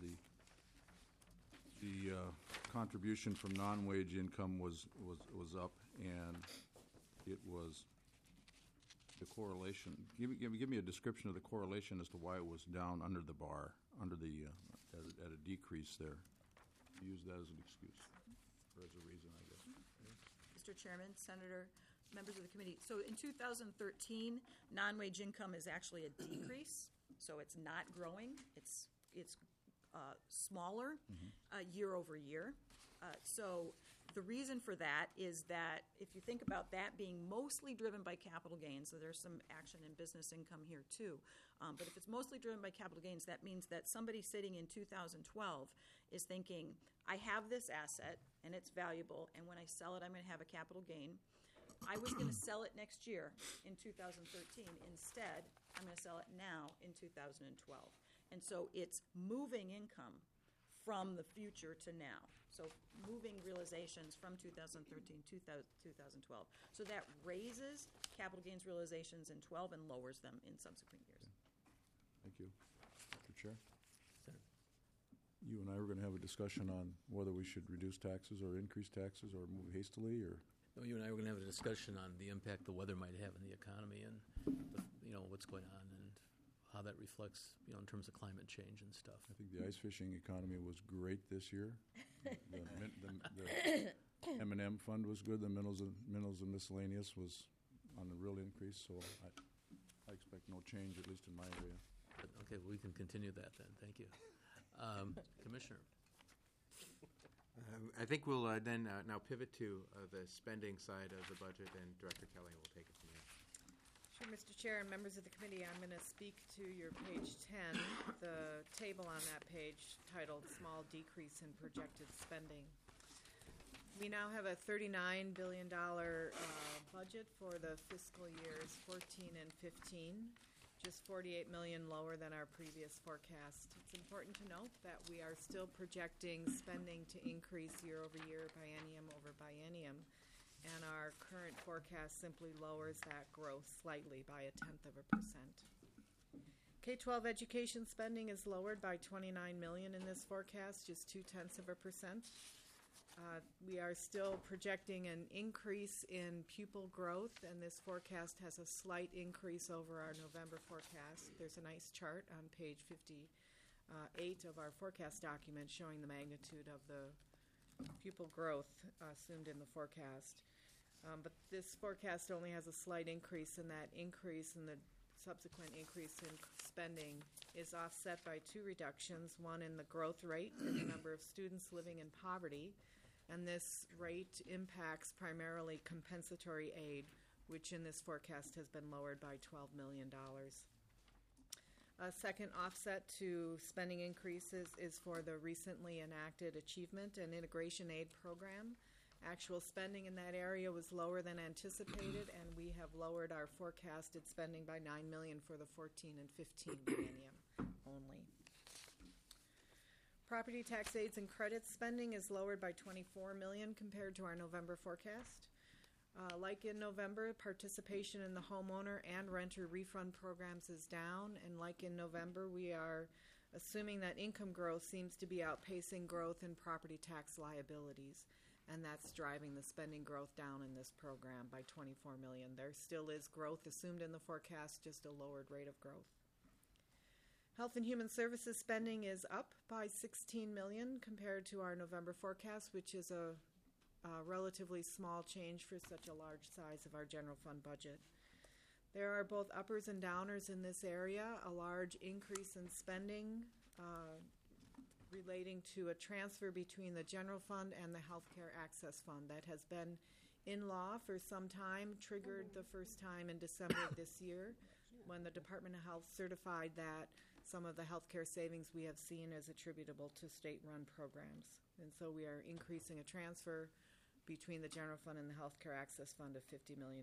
the contribution from non-wage income was up, and it was the correlation. Give me a description of the correlation as to why it was down under the bar, under the at a decrease there. Use that as an excuse or as a reason, I guess. Mr. Chairman, Senator, members of the committee. So in 2013, non-wage income is actually a decrease, so it's not growing. It's smaller year over year. So the reason for that is that if you think about that being mostly driven by capital gains, so there's some action in business income here too, but if it's mostly driven by capital gains, that means that somebody sitting in 2012 is thinking, I have this asset and it's valuable, and when I sell it, I'm going to have a capital gain. I was going to sell it next year in 2013. Instead, I'm going to sell it now in 2012. And so it's moving income from the future to now. So moving realizations from 2013 to 2012. So that raises capital gains realizations in 12 and lowers them in subsequent years. Thank you. Mr. Chair? You and I were going to have a discussion on whether we should reduce taxes or increase taxes or move hastily, or... No, you and I were going to have a discussion on the impact the weather might have on the economy and what's going on and how that reflects in terms of climate change and stuff. I think the ice fishing economy was great this year. The M&M fund was good. The minerals and miscellaneous was on a real increase. So I expect no change, at least in my area. But, okay, well, we can continue that then. Thank you, Commissioner. I think we'll then now pivot to the spending side of the budget, and Director Kelly will take it from there. Sure, Mr. Chair and members of the committee, I'm going to speak to your page 10, the table on that page titled Small Decrease in Projected Spending. We now have a $39 billion budget for the fiscal years 14 and 15, just 48 million lower than our previous forecast. It's important to note that we are still projecting spending to increase year over year, biennium over biennium, and our current forecast simply lowers that growth slightly by 0.1%. K-12 education spending is lowered by 29 million in this forecast, just 0.2%. We are still projecting an increase in pupil growth, and this forecast has a slight increase over our November forecast. There's a nice chart on page 58 of our forecast document showing the magnitude of the pupil growth assumed in the forecast. But this forecast only has a slight increase, and that increase in the subsequent increase in spending is offset by two reductions, one in the growth rate in the number of students living in poverty, and this rate impacts primarily compensatory aid, which in this forecast has been lowered by $12 million. A second offset to spending increases is for the recently enacted Achievement and Integration Aid Program. Actual spending in that area was lower than anticipated, and we have lowered our forecasted spending by $9 million for the 14 and 15 biennium only. Property tax aids and credits spending is lowered by $24 million compared to our November forecast. Like in November, participation in the homeowner and renter refund programs is down, and like in November, we are assuming that income growth seems to be outpacing growth in property tax liabilities, and that's driving the spending growth down in this program by $24 million. There still is growth assumed in the forecast, just a lowered rate of growth. Health and Human Services spending is up by $16 million compared to our November forecast, which is a relatively small change for such a large size of our general fund budget. There are both uppers and downers in this area, a large increase in spending relating to a transfer between the general fund and the Healthcare Access Fund that has been in law for some time, triggered the first time in December of this year when the Department of Health certified that some of the healthcare savings we have seen is attributable to state-run programs. And so we are increasing a transfer between the general fund and the Healthcare Access Fund of $50 million.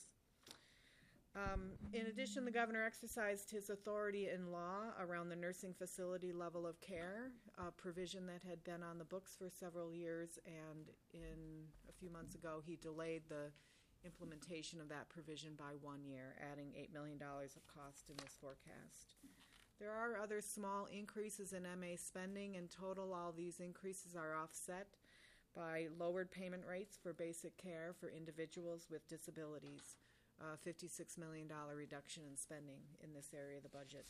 In addition, the governor exercised his authority in law around the nursing facility level of care, a provision that had been on the books for several years, and a few months ago he delayed the implementation of that provision by 1 year, adding $8 million of cost in this forecast. There are other small increases in MA spending. In total, all these increases are offset by lowered payment rates for basic care for individuals with disabilities, a $56 million reduction in spending in this area of the budget.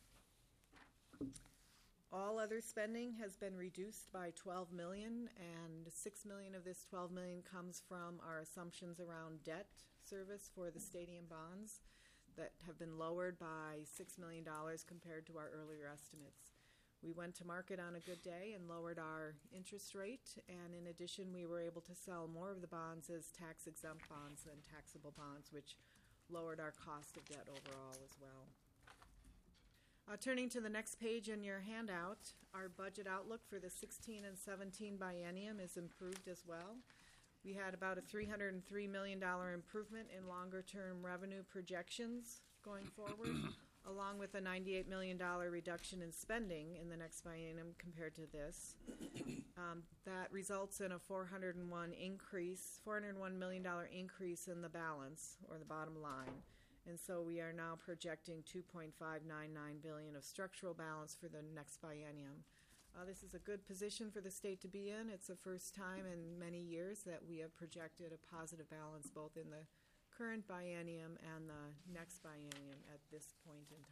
All other spending has been reduced by $12 million, and $6 million of this $12 million comes from our assumptions around debt service for the stadium bonds that have been lowered by $6 million compared to our earlier estimates. We went to market on a good day and lowered our interest rate, and in addition, we were able to sell more of the bonds as tax-exempt bonds than taxable bonds, which lowered our cost of debt overall as well. Turning to the next page in your handout, our budget outlook for the 16 and 17 biennium is improved as well. We had about a $303 million improvement in longer-term revenue projections going forward, along with a $98 million reduction in spending in the next biennium compared to this. That results in a $401 million increase in the balance, or the bottom line. And so we are now projecting $2.599 billion of structural balance for the next biennium. This is a good position for the state to be in. It's the first time in many years that we have projected a positive balance both in the current biennium and the next biennium at this point in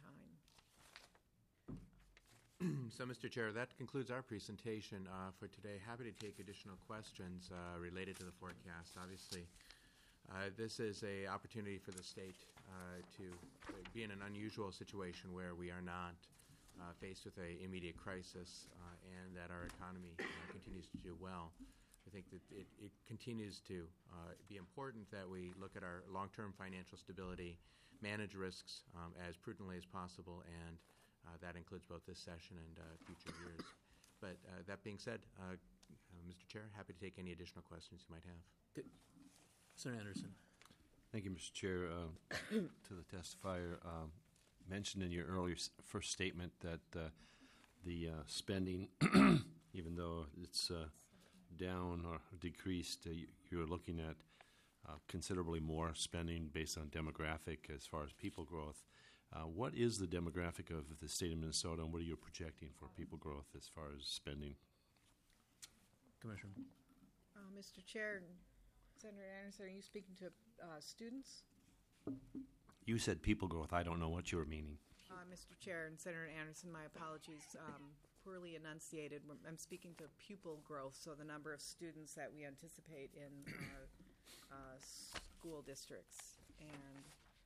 time. So, Mr. Chair, that concludes our presentation for today. Happy to take additional questions related to the forecast. Obviously, this is an opportunity for the state to be in an unusual situation where we are not faced with an immediate crisis and that our economy continues to do well. I think that it continues to be important that we look at our long-term financial stability, manage risks as prudently as possible, and that includes both this session and future years. But that being said, Mr. Chair, happy to take any additional questions you might have. Good. Senator Anderson. Thank you, Mr. Chair. To the testifier, mentioned in your first statement that the spending, even though it's down or decreased, you're looking at considerably more spending based on demographic as far as people growth. What is the demographic of the state of Minnesota, and what are you projecting for people growth as far as spending? Commissioner. Mr. Chair, Senator Anderson, are you speaking to students? You said people growth. I don't know what you were meaning. Mr. Chair and Senator Anderson, my apologies, poorly enunciated. I'm speaking to pupil growth, so the number of students that we anticipate in our school districts. And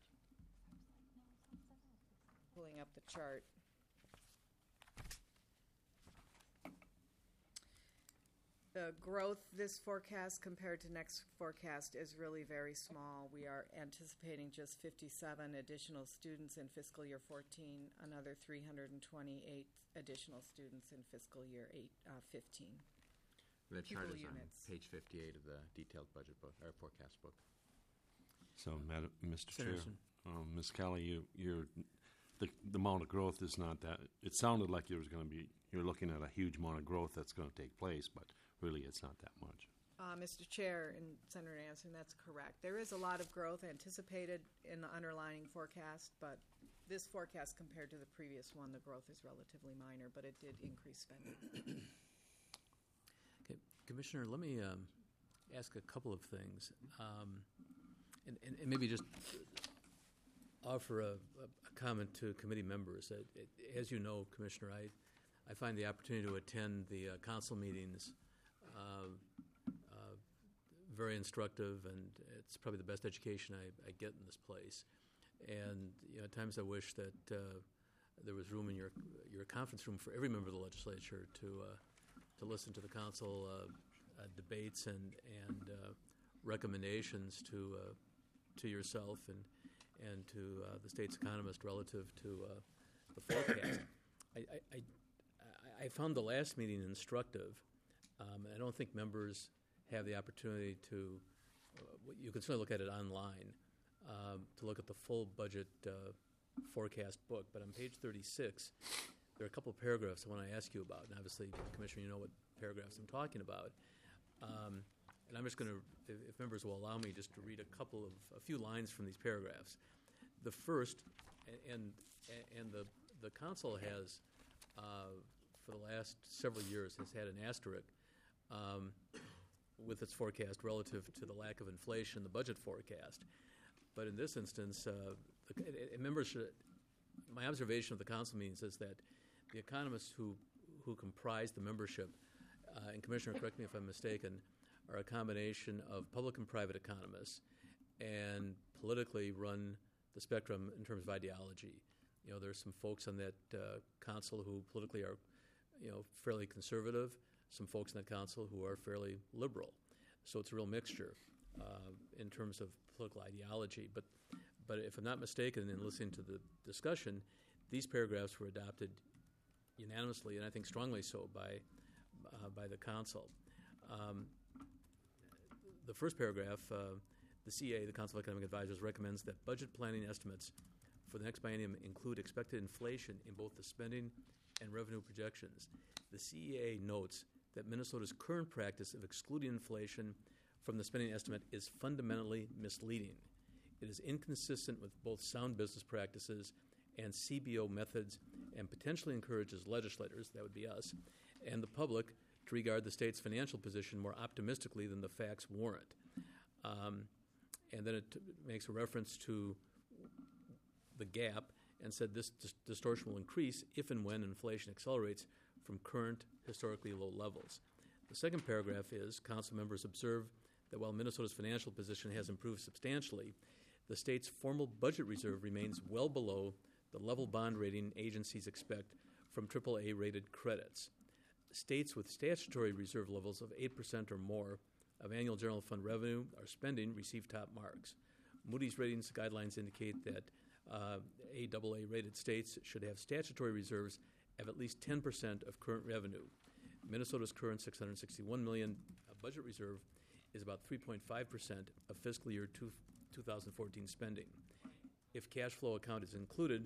pulling up the chart. The growth this forecast compared to next forecast is really very small. We are anticipating just 57 additional students in fiscal year 14, another 328 additional students in fiscal year 15. The chart Pupil is on units. page 58 of the detailed budget book, or forecast book. So, Mr. Chair, Senator. Ms. Kelly, the amount of growth is not that. It sounded like you're looking at a huge amount of growth that's going to take place, but really it's not that much. Mr. Chair and Senator Anderson, that's correct. There is a lot of growth anticipated in the underlying forecast, but this forecast compared to the previous one, the growth is relatively minor, but it did increase spending. Okay, Commissioner, let me ask a couple of things, and maybe just offer a comment to committee members. As you know, Commissioner, I find the opportunity to attend the council meetings very instructive, and it's probably the best education I get in this place. And at times I wish that there was room in your conference room for every member of the legislature to listen to the council debates and recommendations to yourself and to the state's economist relative to the forecast. I found the last meeting instructive. I don't think members have the opportunity to, you can certainly look at it online, to look at the full budget forecast book. But on page 36, there are a couple of paragraphs I want to ask you about. And obviously, Commissioner, you know what paragraphs I'm talking about. And I'm just going to, if members will allow me, just to read a few lines from these paragraphs. The first, and the council has, for the last several years, has had an asterisk with its forecast relative to the lack of inflation, the budget forecast. But in this instance, members should, my observation of the council meetings is that the economists who comprise the membership, and Commissioner, correct me if I'm mistaken, are a combination of public and private economists and politically run the spectrum in terms of ideology. There's some folks on that council who politically are, fairly conservative, some folks in that council who are fairly liberal. So it's a real mixture in terms of political ideology. But if I'm not mistaken, in listening to the discussion, these paragraphs were adopted unanimously, and I think strongly so, by the council. The first paragraph, the CA, the Council of Economic Advisors, recommends that budget planning estimates for the next biennium include expected inflation in both the spending and revenue projections. The CEA notes that Minnesota's current practice of excluding inflation from the spending estimate is fundamentally misleading. It is inconsistent with both sound business practices and CBO methods, and potentially encourages legislators, that would be us, and the public to regard the state's financial position more optimistically than the facts warrant. And then it makes a reference to the gap and said this distortion will increase if and when inflation accelerates from current historically low levels. The second paragraph is, council members observe that while Minnesota's financial position has improved substantially, the state's formal budget reserve remains well below the level bond rating agencies expect from AAA-rated credits. States with statutory reserve levels of 8% or more of annual general fund revenue or spending receive top marks. Moody's ratings guidelines indicate that AA-rated states should have statutory reserves of at least 10% of current revenue. Minnesota's current $661 million budget reserve is about 3.5% of fiscal year 2014 spending. If cash flow account is included,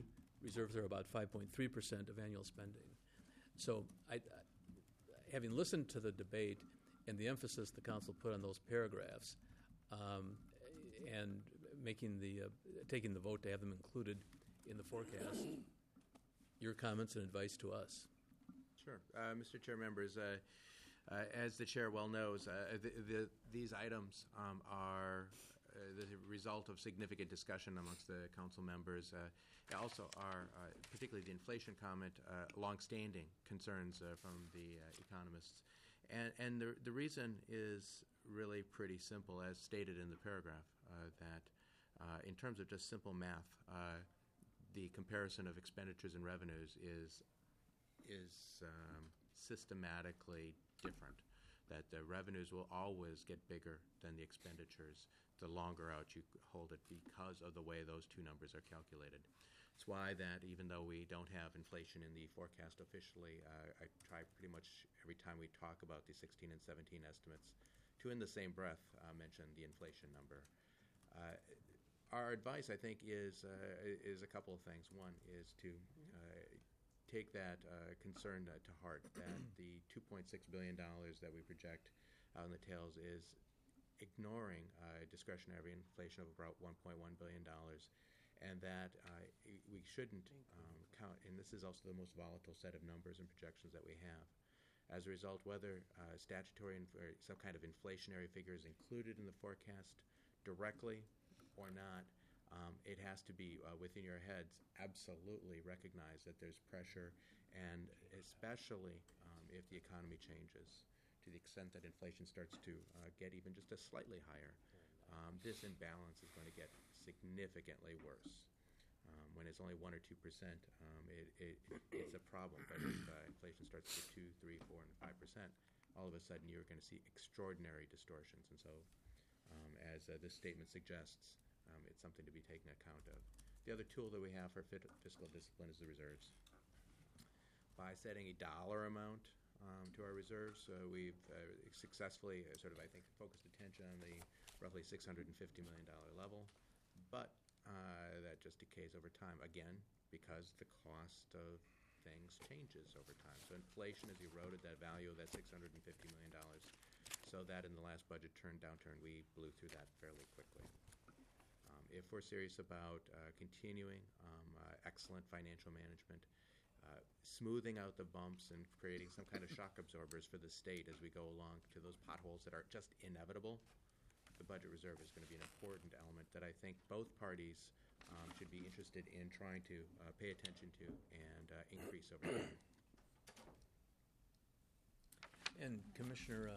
reserves are about 5.3% of annual spending. So having listened to the debate and the emphasis the council put on those paragraphs, and taking the vote to have them included in the forecast, your comments and advice to us. Sure. Mr. Chair, members, as the chair well knows, these items are the result of significant discussion amongst the council members. Also are, particularly the inflation comment, longstanding concerns from the economists. And the reason is really pretty simple, as stated in the paragraph, that in terms of just simple math, the comparison of expenditures and revenues is systematically different, that the revenues will always get bigger than the expenditures the longer out you hold it, because of the way those two numbers are calculated. It's why that even though we don't have inflation in the forecast officially, I try pretty much every time we talk about the 16 and 17 estimates to, in the same breath, mention the inflation number. Our advice, I think, is a couple of things. One is to take that concern to heart, that the $2.6 billion that we project out in the tails is ignoring discretionary inflation of about $1.1 billion, and that we shouldn't count, and this is also the most volatile set of numbers and projections that we have. As a result, whether statutory or some kind of inflationary figure is included in the forecast directly or not, it has to be within your heads absolutely recognize that there's pressure, and especially if the economy changes to the extent that inflation starts to get even just a slightly higher, this imbalance is going to get significantly worse. When it's only 1 or 2%, it's a problem. But if inflation starts to 2, 3, 4, and 5%, all of a sudden you're going to see extraordinary distortions. And so, as this statement suggests, it's something to be taken account of. The other tool that we have for fiscal discipline is the reserves. By setting a dollar amount to our reserves, we've successfully I think, focused attention on the roughly $650 million level, but that just decays over time, again, because the cost of things changes over time. So inflation has eroded that value of that $650 million, so that in the last budget downturn, we blew through that fairly quickly. If we're serious about continuing excellent financial management, smoothing out the bumps and creating some kind of shock absorbers for the state as we go along to those potholes that are just inevitable, the budget reserve is going to be an important element that I think both parties should be interested in trying to pay attention to and increase over time. And Commissioner,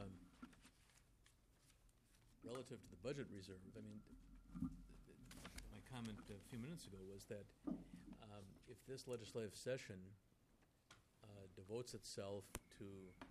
relative to the budget reserve, I mean, my comment a few minutes ago was that if this legislative session devotes itself to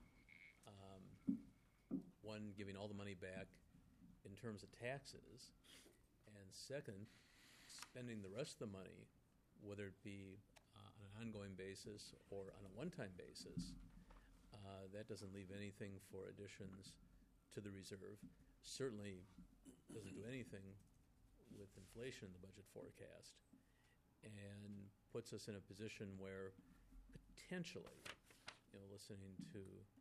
one, giving all the money back in terms of taxes, and second, spending the rest of the money, whether it be on an ongoing basis or on a one-time basis, that doesn't leave anything for additions to the reserve. Certainly doesn't do anything with inflation in the budget forecast, and puts us in a position where potentially, listening to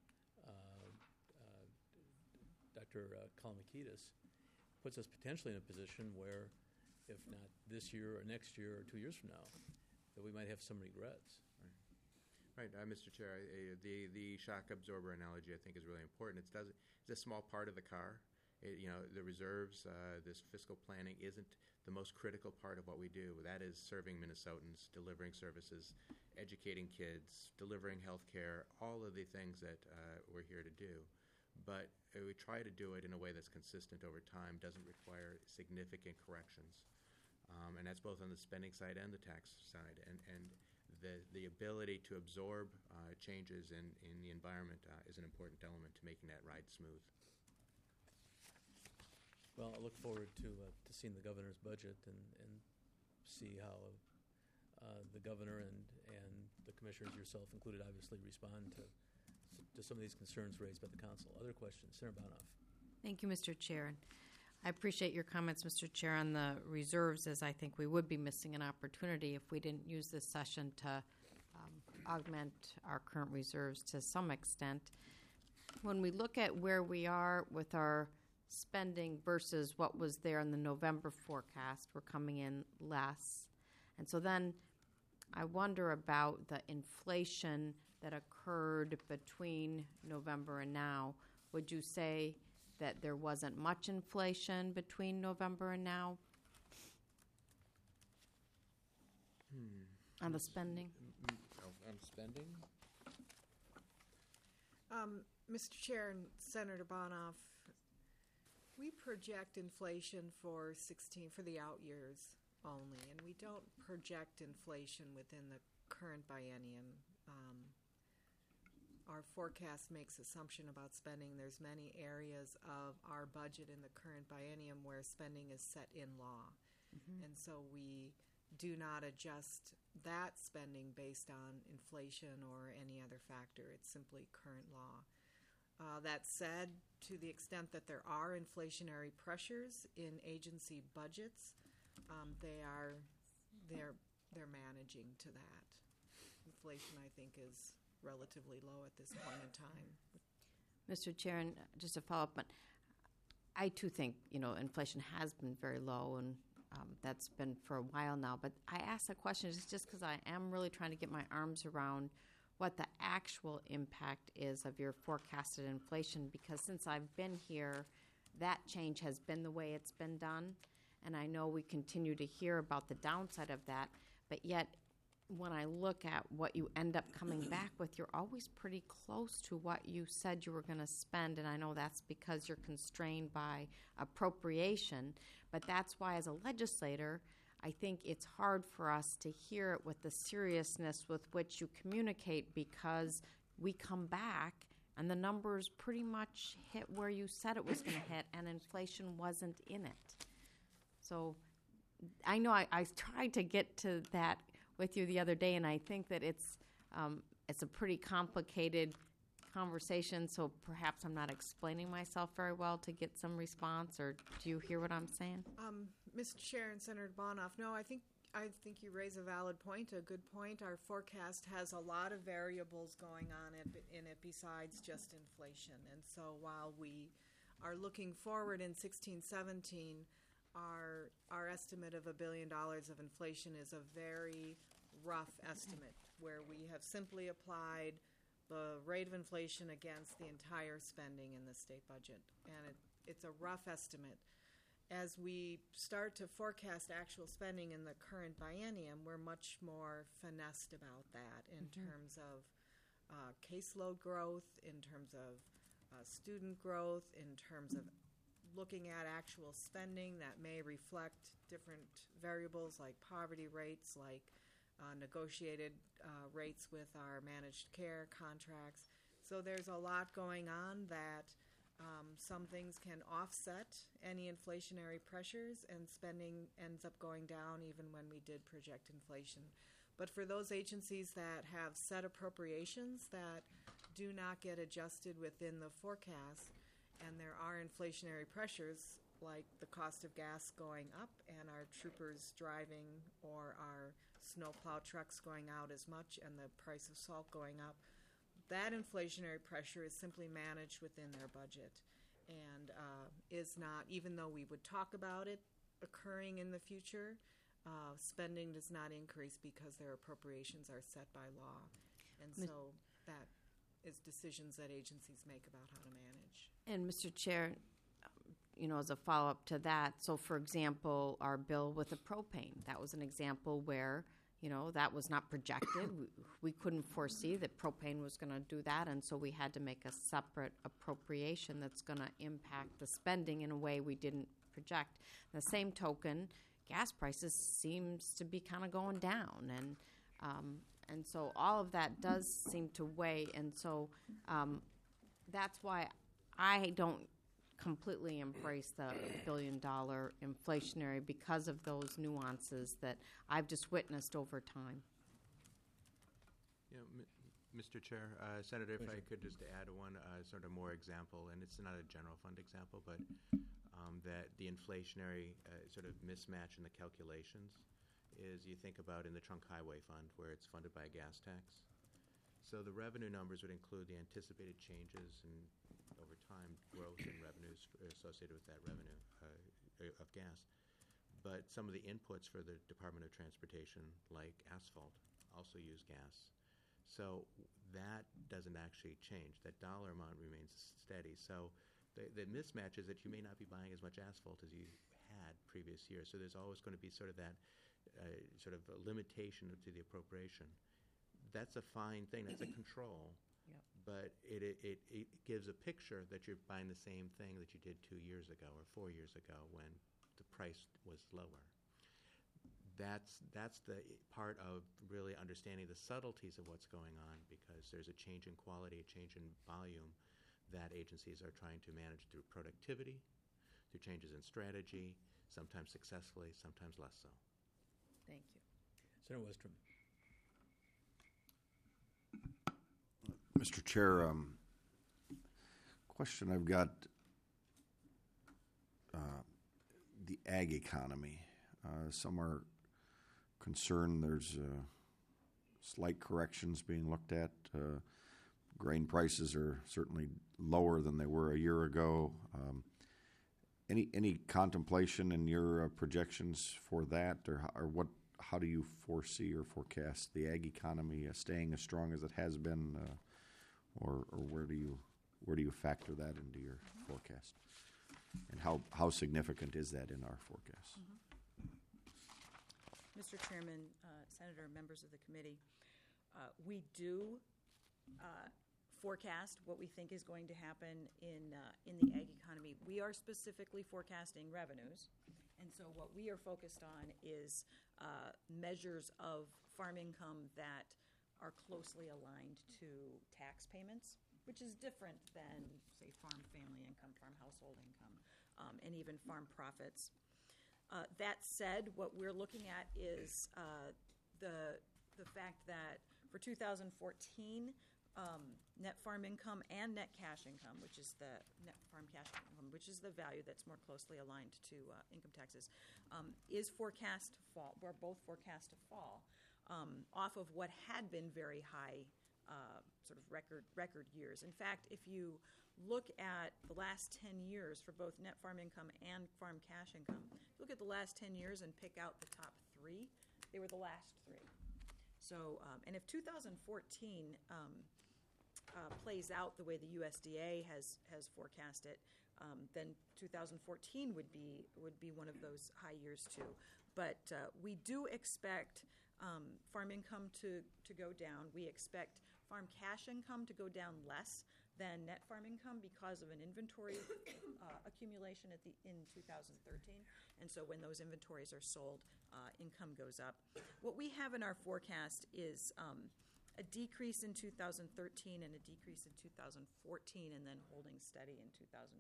Dr. Kalamakidis, puts us potentially in a position where, if not this year or next year or 2 years from now, that we might have some regrets. Right, Mr. Chair, the shock absorber analogy I think is really important. It's a small part of the car. The reserves, this fiscal planning isn't the most critical part of what we do. That is serving Minnesotans, delivering services, educating kids, delivering health care, all of the things that we're here to do. But we try to do it in a way that's consistent over time, doesn't require significant corrections. And that's both on the spending side and the tax side. And the ability to absorb changes in the environment is an important element to making that ride smooth. Well, I look forward to seeing the governor's budget and see how the governor and the commissioners, yourself included, obviously respond to some of these concerns raised by the council. Other questions? Senator Bonoff. Thank you, Mr. Chair. I appreciate your comments, Mr. Chair, on the reserves, as I think we would be missing an opportunity if we didn't use this session to augment our current reserves to some extent. When we look at where we are with our spending versus what was there in the November forecast, we're coming in less. And so then I wonder about the inflation that occurred between November and now. Would you say that there wasn't much inflation between November and now on the spending? On spending? Mr. Chair and Senator Bonoff, we project inflation for the out years only, and we don't project inflation within the current biennium. Our forecast makes assumption about spending. There's many areas of our budget in the current biennium where spending is set in law. And so we do not adjust that spending based on inflation or any other factor. It's simply current law. That said, to the extent that there are inflationary pressures in agency budgets, they're managing to that. Inflation, I think, is relatively low at this point in time. Mr. Chair, and just to follow up, but I too think, inflation has been very low, and that's been for a while now. But I ask that question just because I am really trying to get my arms around what the actual impact is of your forecasted inflation, because since I've been here, that change has been the way it's been done. And I know we continue to hear about the downside of that, but yet when I look at what you end up coming back with, you're always pretty close to what you said you were going to spend, and I know that's because you're constrained by appropriation, but that's why as a legislator, I think it's hard for us to hear it with the seriousness with which you communicate, because we come back and the numbers pretty much hit where you said it was going to hit, and inflation wasn't in it. So I know I tried to get to that with you the other day, and I think that it's a pretty complicated conversation, so perhaps I'm not explaining myself very well to get some response, or do you hear what I'm saying? Mr. Chair and Senator Bonoff, no, I think you raise a valid point, a good point. Our forecast has a lot of variables going on in it besides just inflation. And so while we are looking forward in 16-17, our estimate of $1 billion of inflation is a very rough estimate, where we have simply applied the rate of inflation against the entire spending in the state budget. And it's a rough estimate. As we start to forecast actual spending in the current biennium, we're much more finessed about that in terms of caseload growth, in terms of student growth, in terms of looking at actual spending that may reflect different variables like poverty rates, like negotiated rates with our managed care contracts. So there's a lot going on that some things can offset any inflationary pressures, and spending ends up going down even when we did project inflation. But for those agencies that have set appropriations that do not get adjusted within the forecast, and there are inflationary pressures like the cost of gas going up and our troopers driving or our snowplow trucks going out as much and the price of salt going up, that inflationary pressure is simply managed within their budget and is not, even though we would talk about it occurring in the future, spending does not increase because their appropriations are set by law. And so that is decisions that agencies make about how to manage. And Mr. Chair, as a follow-up to that, so for example, our bill with the propane, that was an example where that was not projected. We couldn't foresee that propane was going to do that, and so we had to make a separate appropriation that's going to impact the spending in a way we didn't project. The same token, gas prices seems to be kind of going down, and so all of that does seem to weigh, and so that's why I don't completely embrace the $1 billion inflationary, because of those nuances that I've just witnessed over time. Mr. Chair, Senator, if I could just add one sort of more example, and it's not a general fund example, but that the inflationary sort of mismatch in the calculations is you think about in the Trunk Highway Fund where it's funded by a gas tax. So the revenue numbers would include the anticipated changes and over time growth in revenues associated with that revenue of gas. But some of the inputs for the Department of Transportation, like asphalt, also use gas. So that doesn't actually change. That dollar amount remains steady. So the mismatch is that you may not be buying as much asphalt as you had previous years. So there's always going to be sort of that sort of a limitation to the appropriation. That's a fine thing. That's a control. Yep. But it gives a picture that you're buying the same thing that you did 2 years ago or 4 years ago when the price was lower. That's the part of really understanding the subtleties of what's going on, because there's a change in quality, a change in volume that agencies are trying to manage through productivity, through changes in strategy, sometimes successfully, sometimes less so. Thank you. Senator Wistrom. Mr. Chair, question I've got, the ag economy. Some are concerned there's slight corrections being looked at. Grain prices are certainly lower than they were a year ago. Any contemplation in your projections for that, or what? How do you foresee or forecast the ag economy staying as strong as it has been, or where do you factor that into your forecast? And how significant is that in our forecast? Mr. Chairman, Senator, members of the committee, we do forecast what we think is going to happen in the ag economy. We are specifically forecasting revenues, and so what we are focused on is measures of farm income that are closely aligned to tax payments, which is different than, say, farm family income, farm household income, and even farm profits. That said, what we're looking at is the fact that for 2014, net farm income and net cash income, which is the net farm cash income, which is the value that's more closely aligned to income taxes, is forecast to fall. We're both forecast to fall off of what had been very high sort of record years. In fact, if you look at the last 10 years for both net farm income and farm cash income, look at the last 10 years and pick out the top three, they were the last three. So, and if 2014 plays out the way the USDA has forecast it, then 2014 would be one of those high years too. But we do expect farm income to go down. We expect farm cash income to go down less than net farm income because of an inventory accumulation in 2013. And so when those inventories are sold, income goes up. What we have in our forecast is a decrease in 2013 and a decrease in 2014, and then holding steady in 2015.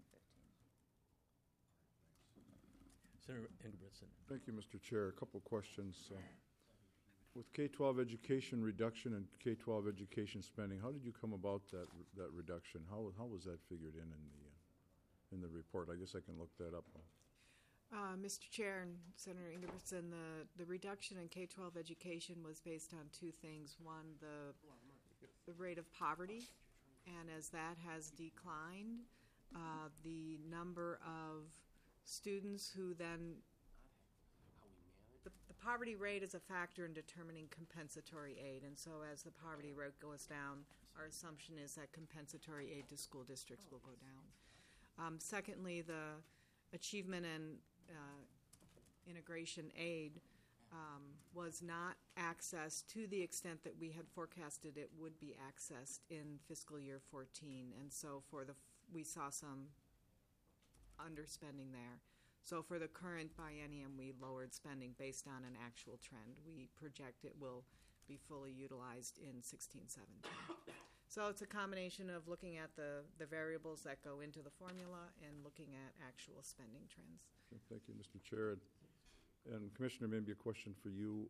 Senator Engelbretson. Thank you, Mr. Chair. A couple of questions. With K-12 education reduction and K-12 education spending, how did you come about that reduction? How was that figured in the report? I guess I can look that up. Mr. Chair and Senator Ingebrigtsen, the reduction in K-12 education was based on two things. One, the rate of poverty, and as that has declined, the number of students who then the poverty rate is a factor in determining compensatory aid, and so as the poverty rate goes down, our assumption is that compensatory aid to school districts will go down. Secondly, the achievement and integration aid was not accessed to the extent that we had forecasted it would be accessed in fiscal year 14, and so we saw some underspending there. So for the current biennium, we lowered spending based on an actual trend. We project it will be fully utilized in 16-17. So it's a combination of looking at the variables that go into the formula and looking at actual spending trends. Okay, thank you, Mr. Chair. And Commissioner, maybe a question for you.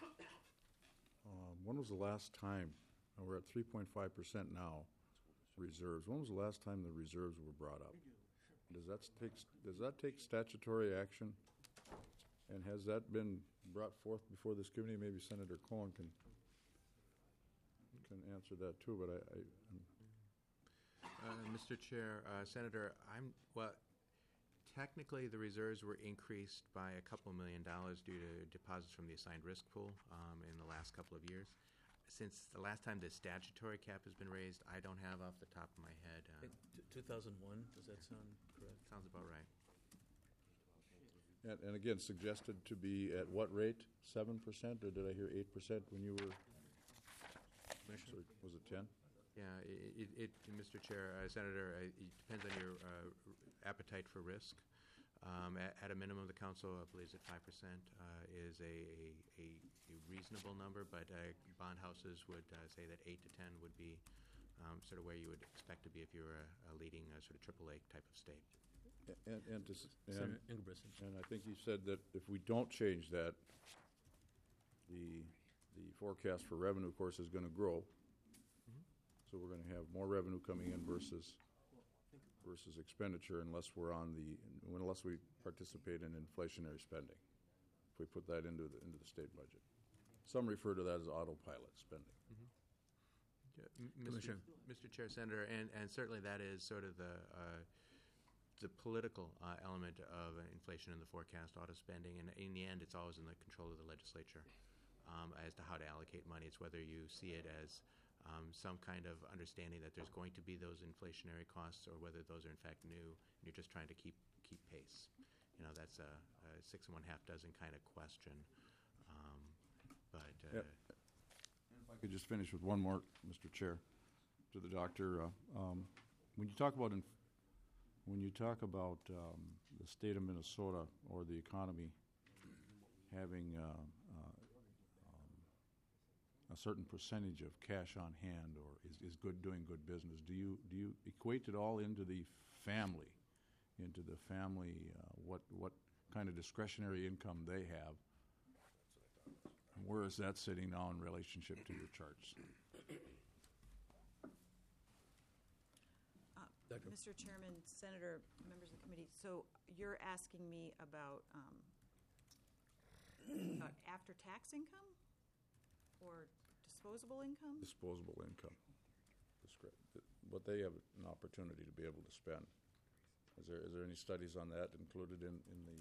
When was the last time, we're at 3.5% now, reserves. When was the last time the reserves were brought up? does that take statutory action? And has that been brought forth before this committee? Maybe Senator Cohen can answer that too, but Mr. Chair, Senator, technically the reserves were increased by a couple $1 million due to deposits from the assigned risk pool in the last couple of years. Since the last time the statutory cap has been raised, I don't have off the top of my head. 2001, does that sound correct? Sounds about right. and again, suggested to be at what rate? 7%, or did I hear 8% when you were? Commissioner? So was it 10? Yeah, Mr. Chair, Senator, it depends on your appetite for risk. At a minimum, the council believes that 5% is a reasonable number, but bond houses would say that 8 to 10 would be sort of where you would expect to be if you were a leading sort of AAA type of state. And Senator Ingebrigtsen. And I think you said that if we don't change that, the forecast for revenue, of course, is going to grow. So we're going to have more revenue coming in versus expenditure unless we participate in inflationary spending. If we put that into the state budget, some refer to that as autopilot spending. Mr. Chair, Senator, and certainly that is sort of the political element of inflation in the forecast, auto spending, and in the end, it's always in the control of the legislature as to how to allocate money. It's whether you see it as some kind of understanding that there's going to be those inflationary costs, or whether those are in fact new, and you're just trying to keep pace. You know, that's a 6 1/2 dozen kind of question. If I could just finish with one more, Mr. Chair, to the doctor. When you talk about the state of Minnesota or the economy having a certain percentage of cash on hand, or is doing good business, do you equate it all into the family, what kind of discretionary income they have? Where is that sitting now in relationship to your charts? Mr. Chairman, Senator, members of the committee, so you're asking me about after-tax income or disposable income? Disposable income. What they have an opportunity to be able to spend. Is there any studies on that included in the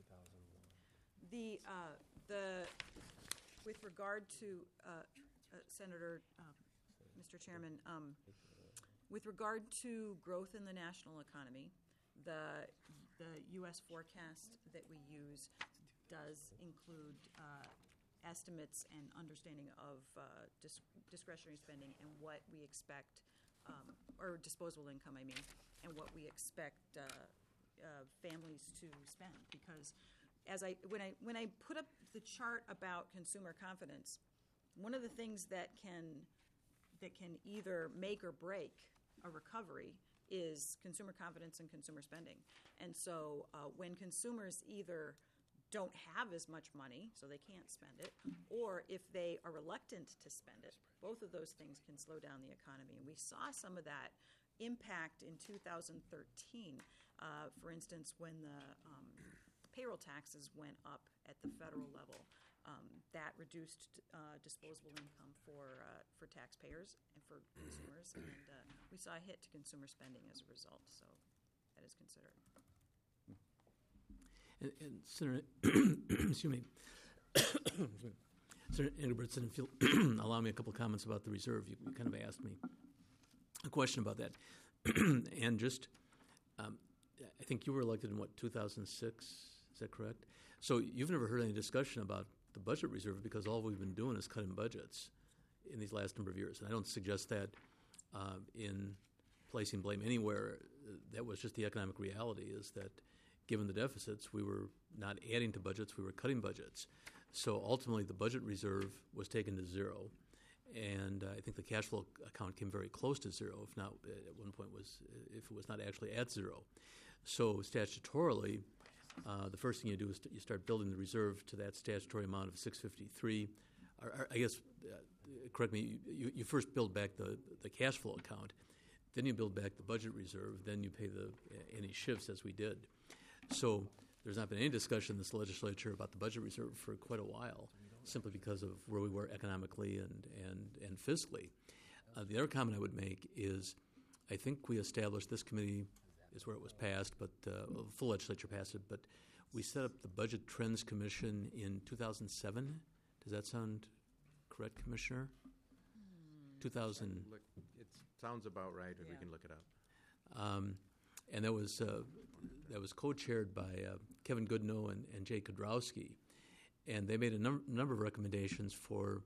2001? With regard to Senator, Mr. Chairman, with regard to growth in the national economy, the U.S. forecast that we use does include estimates and understanding of discretionary spending and what we expect, or disposable income, I mean, and what we expect families to spend. Because when I put up the chart about consumer confidence, one of the things that can either make or break a recovery is consumer confidence and consumer spending. And so when consumers either don't have as much money, so they can't spend it, or if they are reluctant to spend it, both of those things can slow down the economy. And we saw some of that impact in 2013. For instance, when the payroll taxes went up at the federal level, that reduced disposable income for taxpayers and for consumers, and we saw a hit to consumer spending as a result. So that is considered. And Senator, excuse me, Senator Ingebrigtsen, if you'll allow me a couple of comments about the reserve. You kind of asked me a question about that. And just, I think you were elected in, 2006? Is that correct? So you've never heard any discussion about the budget reserve, because all we've been doing is cutting budgets in these last number of years. And I don't suggest that in placing blame anywhere. That was just the economic reality, is that given the deficits, we were not adding to budgets, we were cutting budgets. So ultimately, the budget reserve was taken to zero. And I think the cash flow account came very close to zero, if not at one point if it was not actually at zero. So statutorily, the first thing you do is you start building the reserve to that statutory amount of 653. I guess, correct me, you first build back the cash flow account then you build back the budget reserve, then you pay any shifts as we did. So there's not been any discussion in this legislature about the budget reserve for quite a while, simply because of where we were economically and fiscally. The other comment I would make is I think we established, this committee is where it was passed, but the full legislature passed it, but we set up the Budget Trends Commission in 2007. Does that sound correct, Commissioner? 2000. It sounds about right, and we can look it up. And that was co-chaired by Kevin Goodnow and Jay Kudrowski, and they made a number of recommendations for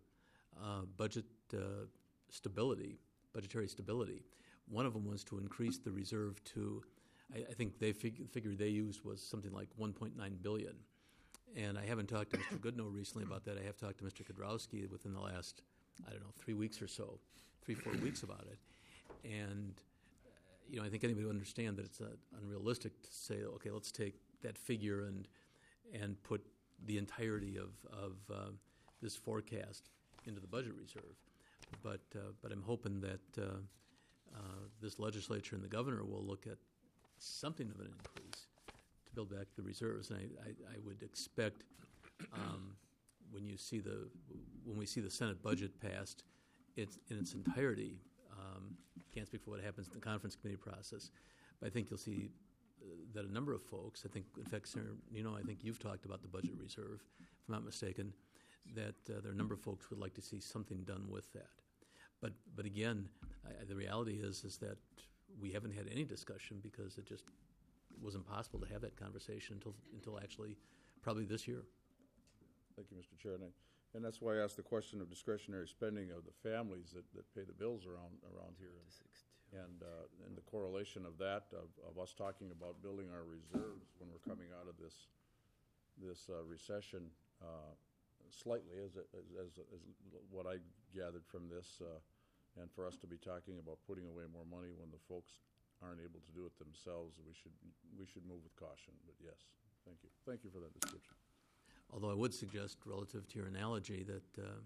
budgetary stability. One of them was to increase the reserve to, I think the figure they used was something like $1.9 billion. And I haven't talked to Mr. Goodnow recently about that. I have talked to Mr. Kudrowski within the last, 3 weeks or so, 4 weeks about it. And I think anybody would understand that it's unrealistic to say, okay, let's take that figure and put the entirety of this forecast into the budget reserve. But I'm hoping that this legislature and the governor will look at something of an increase to build back the reserves. And I would expect when we see the Senate budget passed in its entirety. Can't speak for what happens in the conference committee process, but I think you'll see that a number of folks, in fact, Senator Nino, I think you've talked about the budget reserve, if I'm not mistaken, that there are a number of folks who would like to see something done with that. But again, the reality is that we haven't had any discussion because it just was impossible to have that conversation until actually probably this year. Thank you, Mr. Chair. And that's why I asked the question of discretionary spending of the families that pay the bills around here. And the correlation of that, of us talking about building our reserves when we're coming out of this recession slightly, as what I gathered from this, and for us to be talking about putting away more money when the folks aren't able to do it themselves, we should move with caution. But yes, thank you. Thank you for that description. Although I would suggest, relative to your analogy, that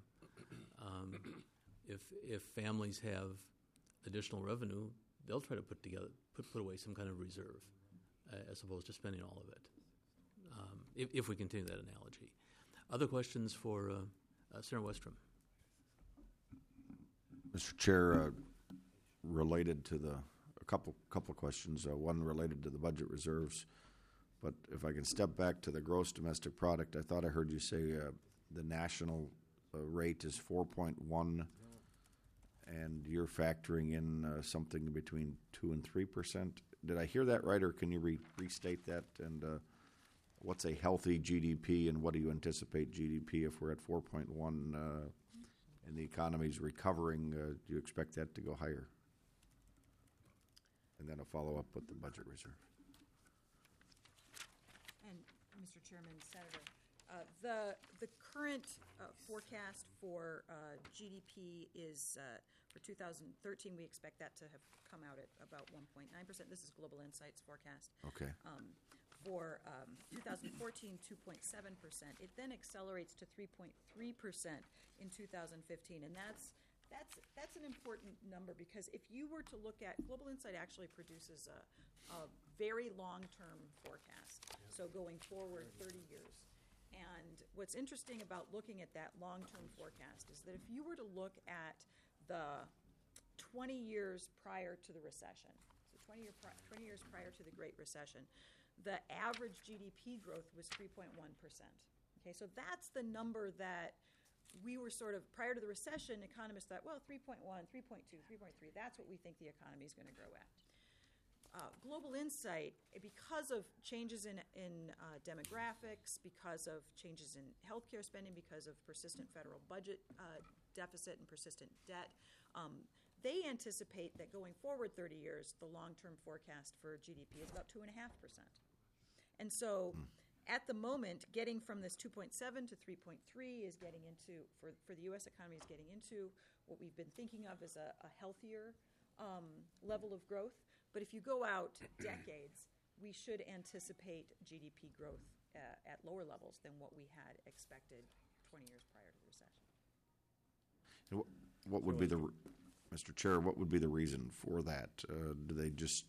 if families have additional revenue, they'll try to put away some kind of reserve, as opposed to spending all of it. If we continue that analogy, other questions for Senator Westrom? Mr. Chair, related to a couple of questions. One related to the budget reserves. But if I can step back to the gross domestic product, I thought I heard you say the national rate is 4.1, and you're factoring in something between 2 and 3%. Did I hear that right, or can you restate that? And what's a healthy GDP, and what do you anticipate GDP if we're at 4.1 and the economy's recovering? Do you expect that to go higher? And then a follow-up with the budget reserve. Mr. Chairman, Senator, the current forecast for GDP is for 2013. We expect that to have come out at about 1.9%. This is Global Insight's forecast. Okay. For 2014, 2.7%. It then accelerates to 3.3% in 2015, and that's an important number, because if you were to look at Global Insight, actually produces a very long-term forecast. So going forward 30 years. And what's interesting about looking at that long-term forecast is that if you were to look at the 20 years prior to the recession, so 20 years prior to the Great Recession, the average GDP growth was 3.1%. Okay, so that's the number that we were sort of, prior to the recession, economists thought, well, 3.1, 3.2, 3.3, that's what we think the economy is going to grow at. Global Insight, because of changes in demographics, because of changes in healthcare spending, because of persistent federal budget deficit and persistent debt, they anticipate that going forward 30 years, the long-term forecast for GDP is about 2.5%. And so at the moment, getting from this 2.7 to 3.3 is getting into, for the U.S. economy, is getting into what we've been thinking of as a healthier level of growth. But if you go out decades, we should anticipate GDP growth at lower levels than what we had expected 20 years prior to the recession. And what would be the Mr. Chair, what would be the reason for that? Do they just,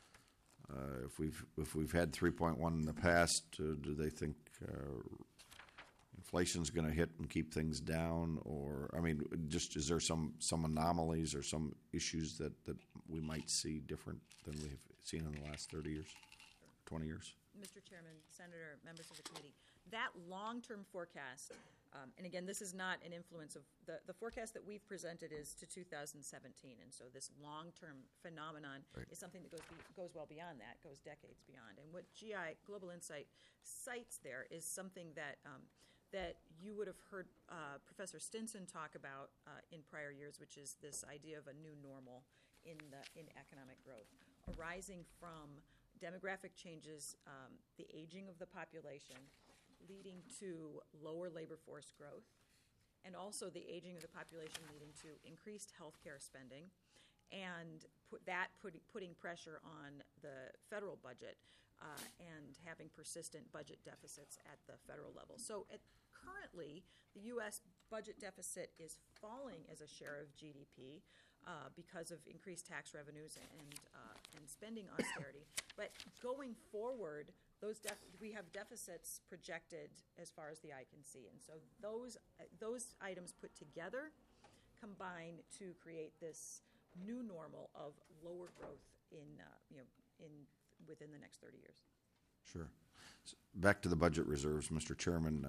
if we've had 3.1 in the past, do they think inflation's going to hit and keep things down? Or, I mean, just is there some anomalies or some issues that we might see different than we've seen in the last 30 years, 20 years? Mr. Chairman, Senator, members of the committee, that long-term forecast, and again, this is not an influence of, the forecast that we've presented is to 2017, and so this long-term phenomenon is something that goes well beyond that, goes decades beyond. And what GI, Global Insight, cites there is something that that you would have heard Professor Stinson talk about in prior years, which is this idea of a new normal in economic growth, arising from demographic changes, the aging of the population, leading to lower labor force growth, and also the aging of the population leading to increased healthcare spending, and putting pressure on the federal budget and having persistent budget deficits at the federal level. So currently, the U.S. budget deficit is falling as a share of GDP because of increased tax revenues and spending austerity. But going forward, we have deficits projected as far as the eye can see, and so those items put together combine to create this new normal of lower growth within the next 30 years. Sure. Back to the budget reserves, Mr. Chairman.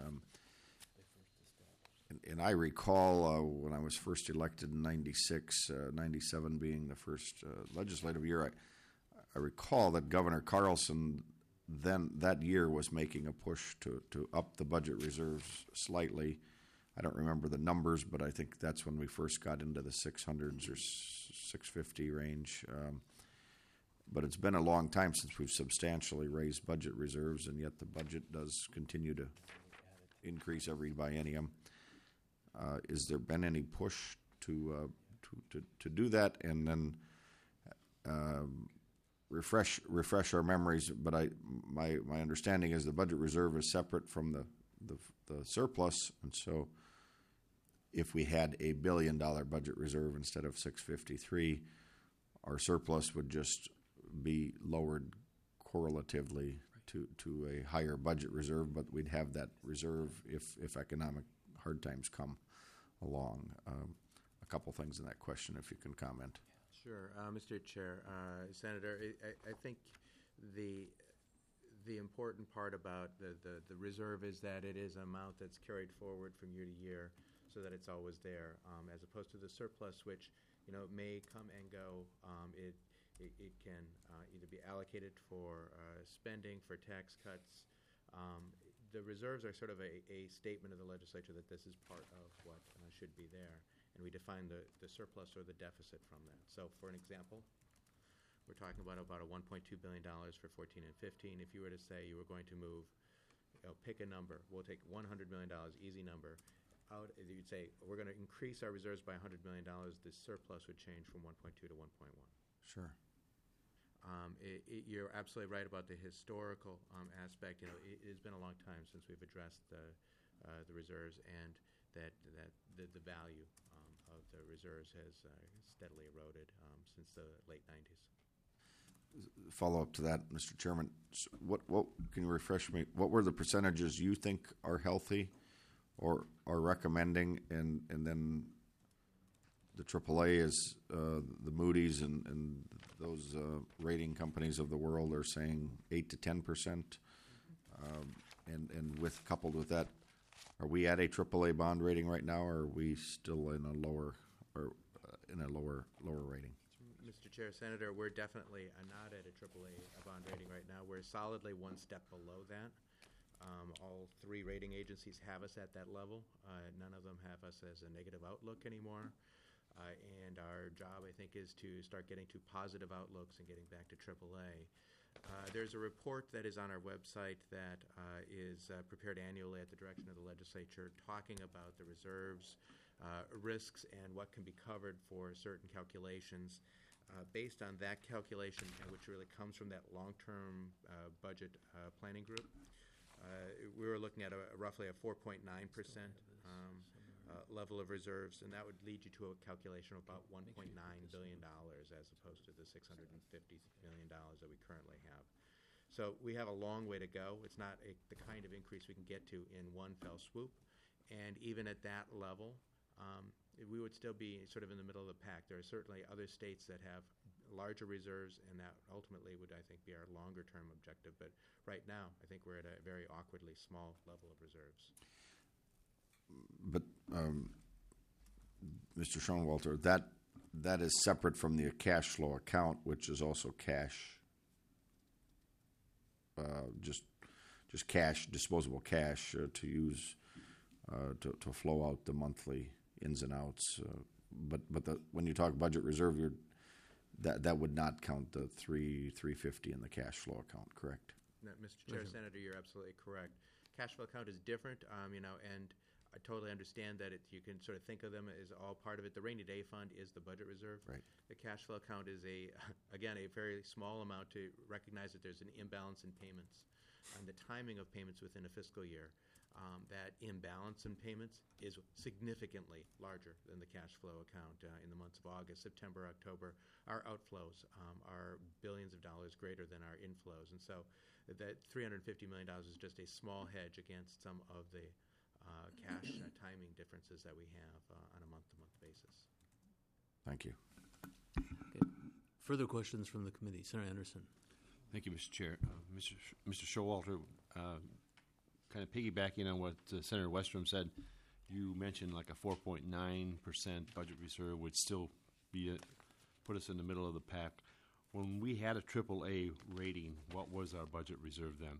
And I recall when I was first elected in 96, 97 being the first legislative year, I recall that Governor Carlson then that year was making a push to up the budget reserves slightly. I don't remember the numbers, but I think that's when we first got into the 600s or 650 range. But it's been a long time since we've substantially raised budget reserves, and yet the budget does continue to increase every biennium. Is there been any push to do that, and then refresh our memories? But my understanding is the budget reserve is separate from the surplus, and so if we had a $1 billion budget reserve instead of 653, our surplus would just be lowered correlatively to a higher budget reserve, but we'd have that reserve if economic hard times come along. A couple things in that question, if you can comment. Sure, Mr. Chair, Senator, I think the important part about the reserve is that it is an amount that's carried forward from year to year, so that it's always there, as opposed to the surplus, which may come and go. It can either be allocated for spending, for tax cuts. The reserves are sort of a statement of the legislature that this is part of what should be there, and we define the surplus or the deficit from that. So, for an example, we're talking about a $1.2 billion for 14 and 15. If you were to say you were going to move, pick a number, we'll take $100 million, easy number, out. You'd say we're going to increase our reserves by $100 million. The surplus would change from 1.2 to 1.1. Sure. You're absolutely right about the historical aspect. It has been a long time since we've addressed the reserves, and that the value of the reserves has steadily eroded since the late 90s. Follow up to that, Mr. Chairman. What can you refresh me? What were the percentages you think are healthy, or are recommending, and then the AAA is the Moody's and those rating companies of the world are saying 8 to 10%, and coupled with that, are we at a AAA bond rating right now, or are we still in a lower rating? Mr. Chair, Senator, we're definitely not at a AAA bond rating right now. We're solidly one step below that. All three rating agencies have us at that level. None of them have us as a negative outlook anymore. And our job, I think, is to start getting to positive outlooks and getting back to AAA. There's a report that is on our website that is prepared annually at the direction of the legislature, talking about the reserves, risks, and what can be covered for certain calculations. Based on that calculation, which really comes from that long-term budget planning group, we were looking at roughly a 4.9% level of reserves, and that would lead you to a calculation of about $1.9 billion as opposed to the $650 million that we currently have. So we have a long way to go. It's not the kind of increase we can get to in one fell swoop. And even at that level, we would still be sort of in the middle of the pack. There are certainly other states that have larger reserves, and that ultimately would, I think, be our longer-term objective. But right now, I think we're at a very awkwardly small level of reserves. But, Mr. Schoenwalter, that is separate from the cash flow account, which is also cash, just cash, disposable cash to use to flow out the monthly ins and outs. But when you talk budget reserve, that would not count the $350 in the cash flow account, correct? No, Mr. Chair, Senator, you're absolutely correct. Cash flow account is different, and I totally understand that you can sort of think of them as all part of it. The rainy day fund is the budget reserve. Right. The cash flow account is again, a very small amount to recognize that there's an imbalance in payments and the timing of payments within a fiscal year. That imbalance in payments is significantly larger than the cash flow account in the months of August, September, October. Our outflows are billions of dollars greater than our inflows. And so that $350 million is just a small hedge against some of the cash timing differences that we have on a month-to-month basis. Thank you. Okay. Further questions from the committee? Senator Anderson. Thank you, Mr. Chair. Mr. Showalter, kind of piggybacking on what Senator Westrom said, you mentioned like a 4.9% budget reserve would still be put us in the middle of the pack. When we had a AAA rating, what was our budget reserve then?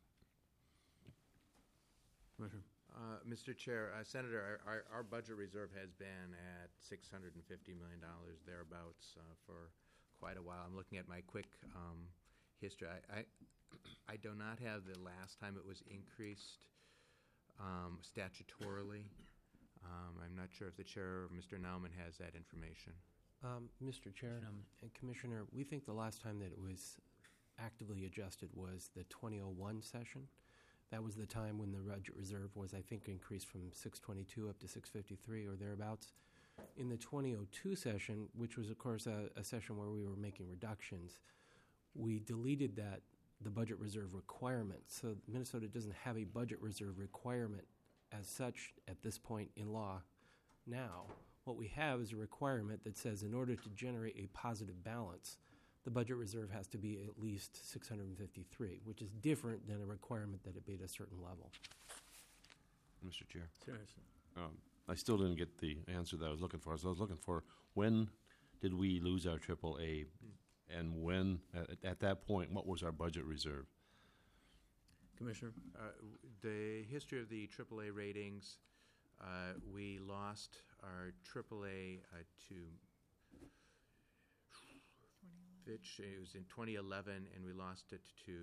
Mr. Chair, Senator, our budget reserve has been at $650 million, thereabouts, for quite a while. I'm looking at my quick history. I do not have the last time it was increased statutorily. I'm not sure if the chair, Mr. Nauman, has that information. Mr. Chair and Commissioner, we think the last time that it was actively adjusted was the 2001 session. That was the time when the budget reserve was, I think, increased from 622 up to 653 or thereabouts. In the 2002 session, which was, of course, a session where we were making reductions, we deleted the budget reserve requirement. So Minnesota doesn't have a budget reserve requirement as such at this point in law now. What we have is a requirement that says in order to generate a positive balance, the budget reserve has to be at least 653, which is different than a requirement that it be at a certain level. Mr. Chair. Seriously. I still didn't get the answer that I was looking for. So I was looking for when did we lose our AAA, and when, at that point, what was our budget reserve? Commissioner? The history of the AAA ratings, we lost our AAA to Fitch. It was in 2011, and we lost it to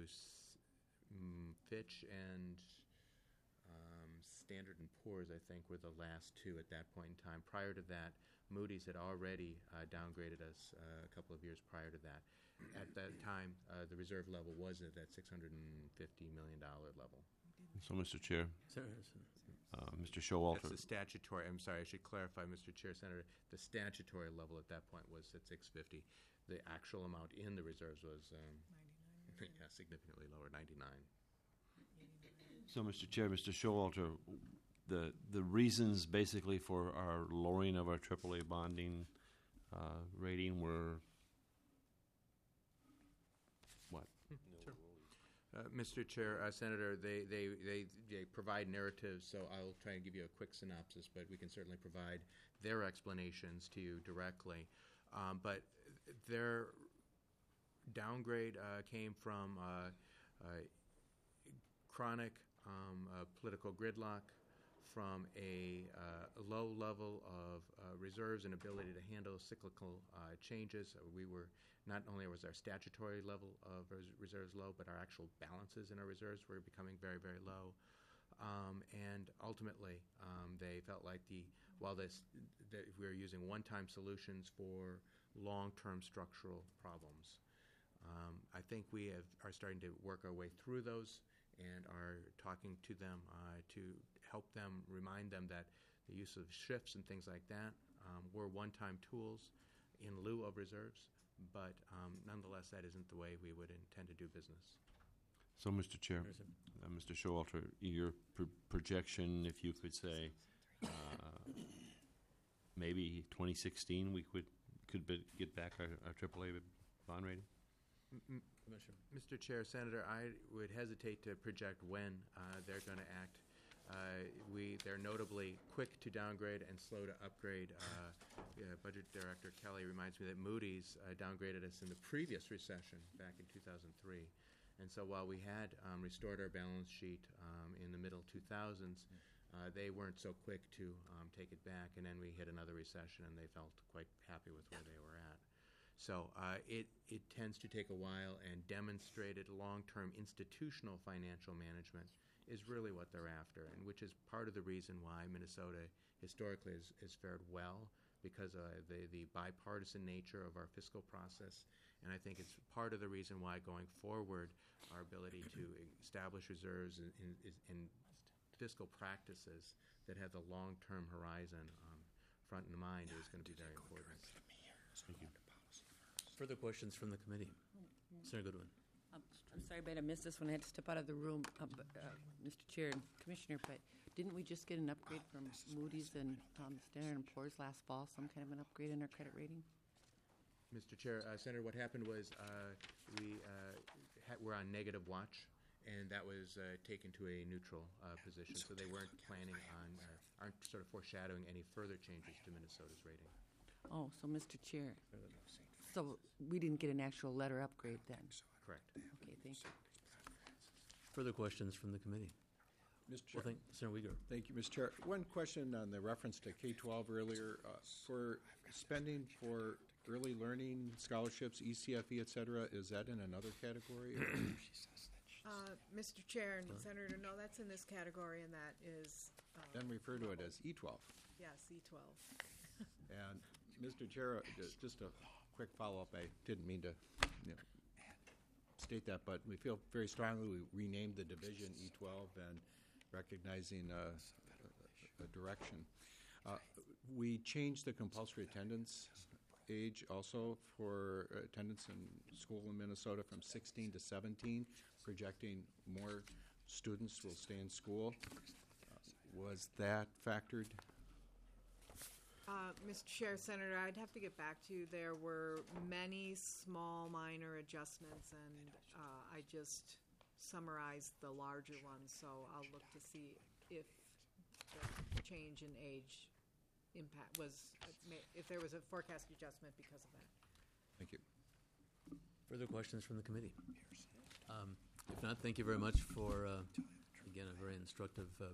Fitch and Standard & Poor's, I think, were the last two at that point in time. Prior to that, Moody's had already downgraded us a couple of years prior to that. At that time, the reserve level was at that $650 million level. So, Mr. Chair. Mr. Showalter. That's the statutory. I'm sorry, I should clarify, Mr. Chair, Senator. The statutory level at that point was at 650. The actual amount in the reserves was significantly lower, 99. So, Mr. Chair, Mr. Showalter, the reasons basically for our lowering of our AAA bonding rating were what? Sure. Mr. Chair, Senator, they provide narratives, so I'll try and give you a quick synopsis, but we can certainly provide their explanations to you directly. But their downgrade came from chronic political gridlock, from a low level of reserves and ability to handle cyclical changes. We were, not only was our statutory level of reserves low, but our actual balances in our reserves were becoming very, very low. And ultimately, they felt like while that we were using one-time solutions for long-term structural problems. I think we are starting to work our way through those and are talking to them to help them, remind them that the use of shifts and things like that were one-time tools in lieu of reserves, but nonetheless, that isn't the way we would intend to do business. So, Mr. Chair, Mr. Showalter, your projection, if you could say, maybe 2016 we could get back our AAA bond rating? Mr. Chair, Senator, I would hesitate to project when they're going to act. They're notably quick to downgrade and slow to upgrade. Budget Director Kelly reminds me that Moody's downgraded us in the previous recession back in 2003. And so while we had restored our balance sheet in the middle 2000s, they weren't so quick to take it back. And then we hit another recession, and they felt quite happy with where they were at. So it tends to take a while, and demonstrated long-term institutional financial management is really what they're after, and which is part of the reason why Minnesota historically has fared well, because of the bipartisan nature of our fiscal process. And I think it's part of the reason why going forward, our ability to establish reserves in fiscal practices that have the long-term horizon front in mind is going to be very important. Thank you. Further questions from the committee? Senator Goodwin. I'm sorry, but I missed this one. I had to step out of the room, Mr. Chair and Commissioner, but didn't we just get an upgrade from Moody's and Standard & Poor's last fall, some kind of an upgrade in our credit rating? Mr. Chair, Senator, what happened was we were on negative watch, and that was taken to a neutral position. So they weren't planning on, aren't sort of foreshadowing any further changes to Minnesota's rating. Oh, so Mr. Chair, so we didn't get an actual letter upgrade then? Correct. Okay, thank you. Further questions from the committee? Mr. Chair. Well, Senator Uyghur. Thank you, Mr. Chair. One question on the reference to K-12 earlier. For spending for early learning scholarships, ECFE, et cetera, is that in another category? Mr. Chair and Senator, no, that's in this category, and that is... Then refer to it as E-12. Yes, E12. And, Mr. Chair, just a quick follow-up. I didn't mean to state that, but we feel very strongly we renamed the division E12 and recognizing a direction. We changed the compulsory attendance age also for attendance in school in Minnesota from 16 to 17, projecting more students will stay in school. Was that factored? Mr. Chair, Senator, I'd have to get back to you. There were many small, minor adjustments, and I just summarized the larger ones, so I'll look to see if the change in age impact was, if there was a forecast adjustment because of that. Thank you. Further questions from the committee? If not, thank you very much for, again, a very instructive